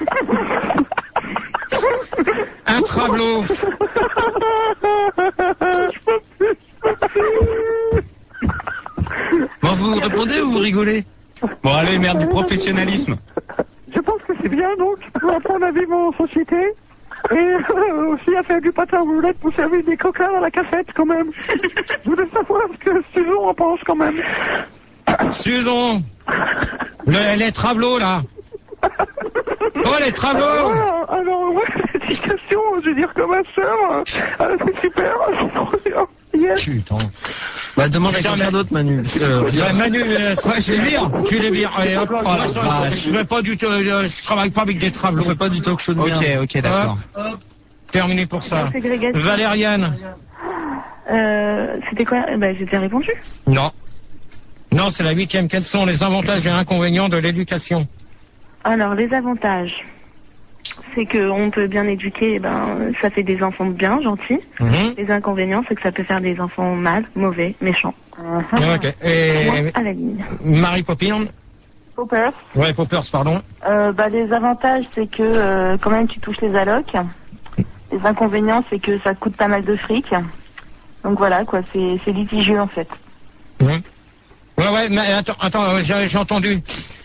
Un travelot. Bon, vous répondez ou vous rigolez? Bon allez, merde, du professionnalisme. Je pense que c'est bien donc pour apprendre à vivre en société. Et aussi à faire du patin à roulette pour servir des coquins à la cassette quand même. Je voulais savoir ce que Suzon en pense quand même. Suzon. Les travelots là. Oh, les travaux. Alors, ouais, l'éducation, je veux dire, comme ma sœur, c'est super, c'est trop bien. Yes. Putain. Bah, demande à quelqu'un d'autre, Manu. Manu, je les vire. Tu les vires. Allez, hop, je fais pas du tout, je travaille pas avec des travaux. Je fais pas du talk show de merde. Ok, d'accord. Terminé pour ça. Valériane. C'était quoi? Bah, j'ai déjà répondu. Non. Non, c'est la 8e. Quels sont les avantages et inconvénients de l'éducation? Alors, les avantages, c'est qu'on peut bien éduquer, ça fait des enfants bien, gentils. Les inconvénients, c'est que ça peut faire des enfants mal, mauvais, méchants. Ok. Et à la ligne. Marie Poppers. Poppers. Ouais, Poppers, pardon. Les avantages, c'est que quand même tu touches les allocs. Les inconvénients, c'est que ça coûte pas mal de fric. Donc voilà, quoi, c'est litigieux en fait. Ouais, mais attends, j'ai entendu.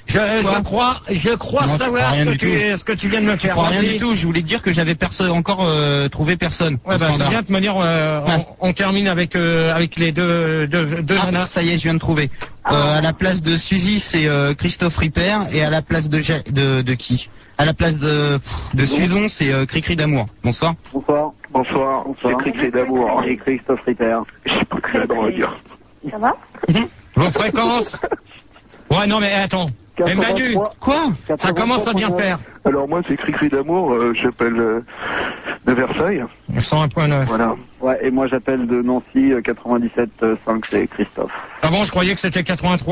Je crois non, savoir ce que tu viens de me faire. Rien du tout. Je voulais te dire que j'avais encore trouvé personne. Ouais, c'est bien de manière. On termine avec les deux nanas. Ça y est, je viens de trouver. À la place de Suzy, c'est Christophe Ripper, et à la place de qui? À la place de Suzon, c'est Cricri d'amour. Bonsoir. Bonsoir. C'est Cricri d'amour et Christophe Ripper. Je sais pas que j'ai droit à dire. Ça va? Vos fréquences? Ouais, non, mais attends. Et Manu, quoi? Ça commence à bien faire. Alors moi, c'est Cricri d'amour, j'appelle de Versailles. 101.9. Voilà. Ouais, et moi j'appelle de Nancy, 97.5, c'est Christophe. Ah bon, je croyais que c'était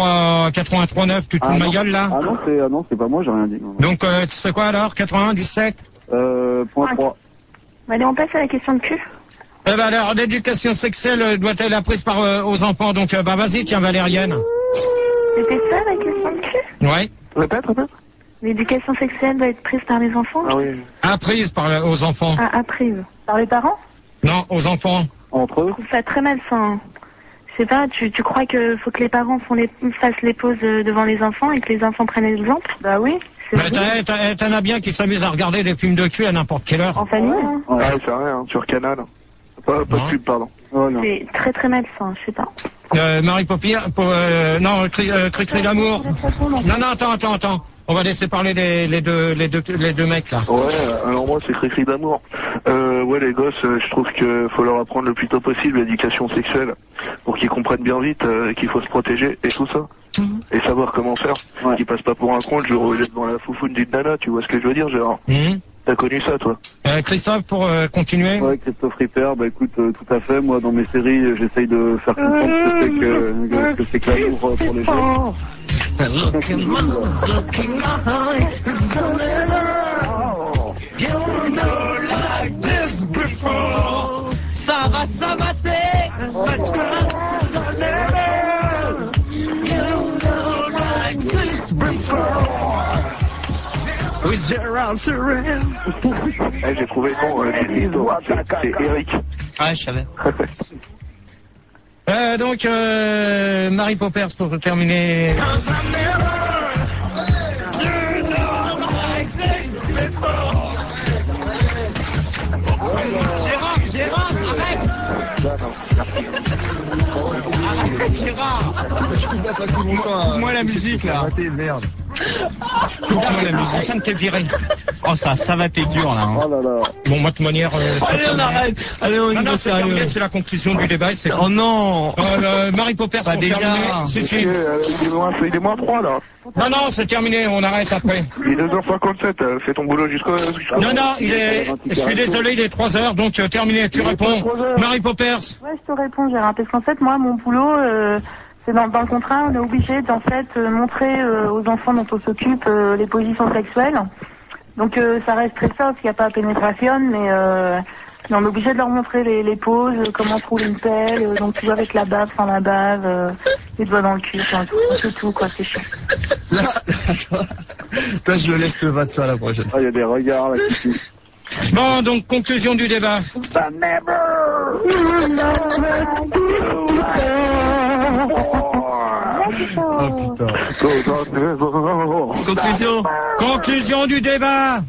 83.9, tu te fous de ma gueule là? Ah non, c'est pas moi, j'ai rien dit. Non. Donc, tu sais quoi alors? 97? Point 3. Allez, on passe à la question de cul. Alors, l'éducation sexuelle doit être apprise aux enfants, donc vas-y, tiens, Valériane. C'était ça la question de cul? Ouais. Répète. L'éducation sexuelle doit être prise par les enfants? Ah oui. Apprise aux enfants. Ah, apprise. Par les parents? Non, aux enfants. Entre eux? Je trouve ça très malsain. Je sais pas, tu crois que faut que les parents fassent les pauses devant les enfants et que les enfants prennent l'exemple? Bah oui. T'en as bien qui s'amusent à regarder des films de cul à n'importe quelle heure. En famille? Ah, c'est rien, sur Canal. Pas de pub, pardon. Oh, non. C'est très très malsain, je sais pas. Marie Poppers, Cricri d'amour. Non, attends. On va laisser parler les deux mecs là. Ouais, alors moi c'est Cricri d'amour. Ouais, les gosses, je trouve qu'il faut leur apprendre le plus tôt possible l'éducation sexuelle pour qu'ils comprennent bien vite qu'il faut se protéger et tout ça. Et savoir comment faire. Ouais. Qu'ils passent pas pour un con le jour où il est devant la foufoune d'une nana, tu vois ce que je veux dire, Gérard? T'as connu ça, toi? Christophe, pour continuer? Ouais, Christophe Ripper, écoute, tout à fait. Moi, dans mes séries, j'essaye de faire comprendre ce que c'est que l'amour pour les gens. J'ai trouvé le nom, c'est Eric. Ouais, je savais. Donc, Marie Poppers pour terminer. Gérard, je peux pas passer mon temps à... Moi la musique là. Merde. Coupe-moi la musique. Ça ne t'est viré. Oh ça va t'es dur là. Hein. Oh là là. Bon, moi de manière... Allez, on arrête. Allez, on y va sérieux. C'est la conclusion du débat. Oh non. Marie Popper, pas déjà. Si. Il est moins 3 là. Non, c'est terminé, on arrête après. Il est 2h57, fais ton boulot jusqu'à... Non, je suis désolé, il est 3h, donc terminé, tu réponds. Marie Poppers. Ouais, je te réponds, Gérard, parce qu'en fait, moi, mon boulot, c'est dans le contrat, on est obligé d'en fait montrer aux enfants dont on s'occupe les positions sexuelles. Donc ça reste très ça, parce qu'il n'y a pas de pénétration, mais on est obligé de leur montrer les poses, comment se roule une pelle, donc tu vois avec la bave, sans la bave, les doigts dans le cul, enfin, c'est tout, quoi, c'est chiant. Là, toi, je le laisse te battre ça la prochaine. Ah, il y a des regards là qui... Bon, donc conclusion du débat. Oh putain. Conclusion du débat.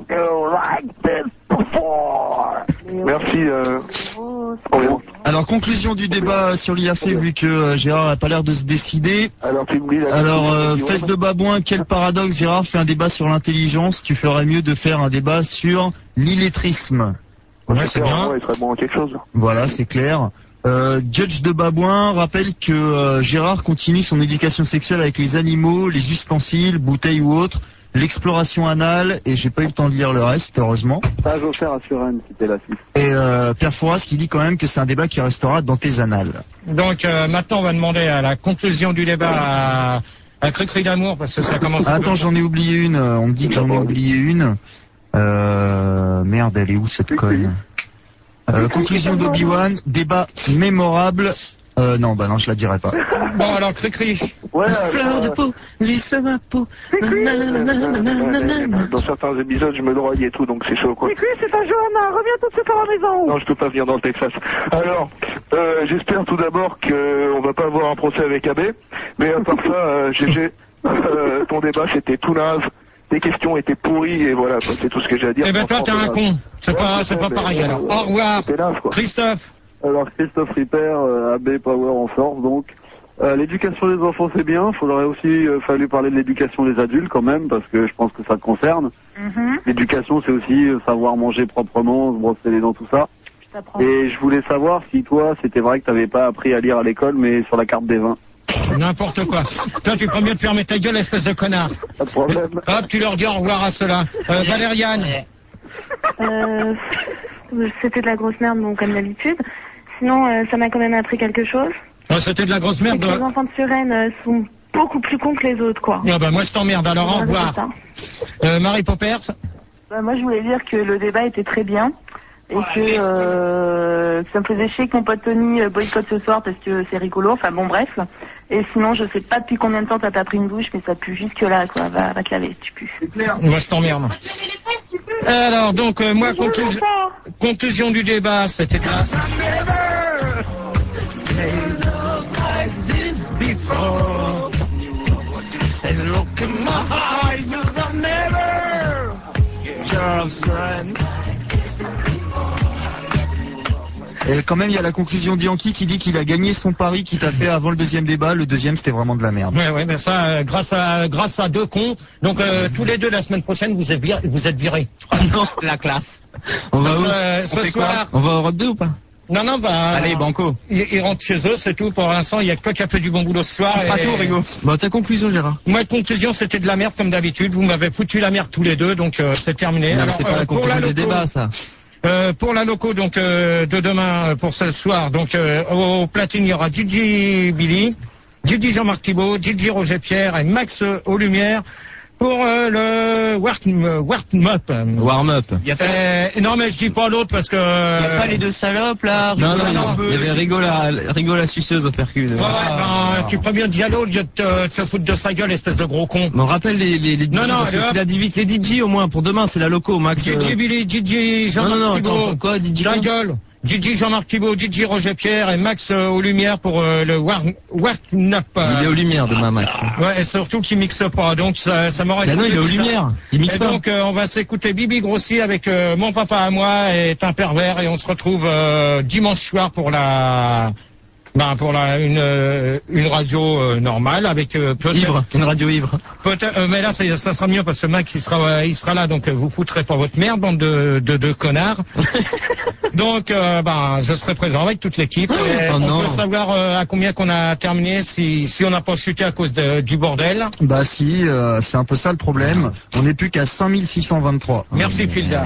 Merci. Alors, conclusion du débat sur l'IRC, vu que Gérard n'a pas l'air de se décider. Alors, Fesse de babouin, quel paradoxe, Gérard fait un débat sur l'intelligence, tu ferais mieux de faire un débat sur l'illettrisme. Ouais, c'est bien. Il serait bon quelque chose. Voilà, c'est clair. Judge de Babouin rappelle que Gérard continue son éducation sexuelle avec les animaux, les ustensiles, bouteilles ou autres, l'exploration anale, et j'ai pas eu le temps de lire le reste, heureusement. Stage offert à Suresnes, c'était la suite. Et Père Fouras qui dit quand même que c'est un débat qui restera dans tes annales. Donc maintenant on va demander à la conclusion du débat à Cricri d'amour, parce que ça commence à... Attends, j'en ai oublié une, on me dit que j'en ai oublié une. Merde, elle est où cette conne? Conclusion d'Obi-Wan, débat mémorable. Non, je la dirai pas. Bon, alors, Cricri. Ouais, Fleur de peau, lisse ma peau. dans certains épisodes, je me drogue et tout, donc c'est chaud, quoi. Écoute, c'est ta Johanna, reviens tout de suite à la maison. Non, je peux pas venir dans le Texas. Alors, j'espère tout d'abord qu'on va pas avoir un procès avec AB, mais à part ça, GG, ton débat, c'était tout naze. Tes questions étaient pourries et voilà, c'est tout ce que j'ai à dire. Eh ben toi t'es un con, c'est pas pareil alors. Au revoir, Christophe. Alors Christophe Ripper, AB Power en force donc. L'éducation des enfants c'est bien, faudrait aussi fallu parler de l'éducation des adultes quand même, parce que je pense que ça te concerne. L'éducation c'est aussi savoir manger proprement, se brosser les dents, tout ça. Et je voulais savoir si toi c'était vrai que t'avais pas appris à lire à l'école, mais sur la carte des vins. N'importe quoi. Toi, tu peux mieux te fermer ta gueule, espèce de connard. Pas de problème. Hop, tu leur dis au revoir à cela. Valériane. C'était de la grosse merde, bon, comme d'habitude. Sinon, ça m'a quand même appris quelque chose. C'était de la grosse merde. Les enfants de Suresnes sont beaucoup plus cons que les autres, quoi. Ah bah, moi, je t'emmerde, alors au revoir. Marie Poppers. Moi, je voulais dire que le débat était très bien. Et que ça me faisait chier que mon pote Tony boycotte ce soir parce que c'est rigolo, enfin bon bref. Et sinon je sais pas depuis combien de temps t'as pas pris une douche, mais ça pue jusque là quoi, va te laver, tu pues. Moi je t'emmerde. Alors donc moi conclusion du débat, c'était là. Et quand même, il y a la conclusion d'Yankee qui dit qu'il a gagné son pari qu'il t'a fait avant le deuxième débat. Le deuxième, c'était vraiment de la merde. Ouais, mais ça, grâce à deux cons. Donc, tous les deux, la semaine prochaine, vous êtes virés. Non, la classe. On va où? Ce soir. On va à Europe 2 ou pas? Non, allez, banco. Ils rentrent chez eux, c'est tout. Pour l'instant, il y a que toi qui a fait du bon boulot ce soir. Pas tout, Rigo. Bon, ta conclusion, Gérard. Moi, conclusion, c'était de la merde, comme d'habitude. Vous m'avez foutu la merde tous les deux, donc, c'est terminé. Non, alors, c'est pas la conclusion du débat, ça. Pour la loco donc de demain pour ce soir, donc au platine il y aura Gigi Billy, Gigi Jean-Marc Thibault, Gigi Roger Pierre et Max aux lumières pour le warm-up. Non mais je dis pas l'autre parce que... Il n'y a pas les deux salopes là. Non. Il y avait Rigo la suceuse au percule. Tu préviens Diallo au lieu de te foutre de sa gueule, espèce de gros con. On rappelle les DJ. Non, il a dit vite les DJ au moins pour demain, c'est la loco, Max. Gigi Billy, Gigi Jean-Marc Thibault. Quoi, DJ? La gueule. Gigi Jean-Marc Thibault, Gigi Roger Pierre et Max aux lumières pour le warm-up. Il est aux lumières demain, Max. Ouais, et surtout qu'il mixe pas, donc ça m'aurait... Ben non, il est aux lumières. Il mixe pas. Et donc on va s'écouter Bibi Grossi avec Mon papa à moi est un pervers et on se retrouve dimanche soir pour la Ben pour une radio normale avec peut-être ivre, une radio ivre. Peut-être, mais là ça sera mieux parce que Max il sera là, donc vous foutrez pas votre merde, bande de connards. Donc je serai présent avec toute l'équipe. On peut savoir à combien qu'on a terminé si on n'a pas chuté à cause du bordel. Bah si, c'est un peu ça le problème. On n'est plus qu'à 5623. Merci Filda.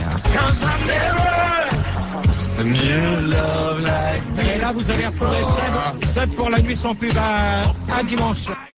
Et là vous allez retrouver Seb pour la nuit sans pub à dimanche.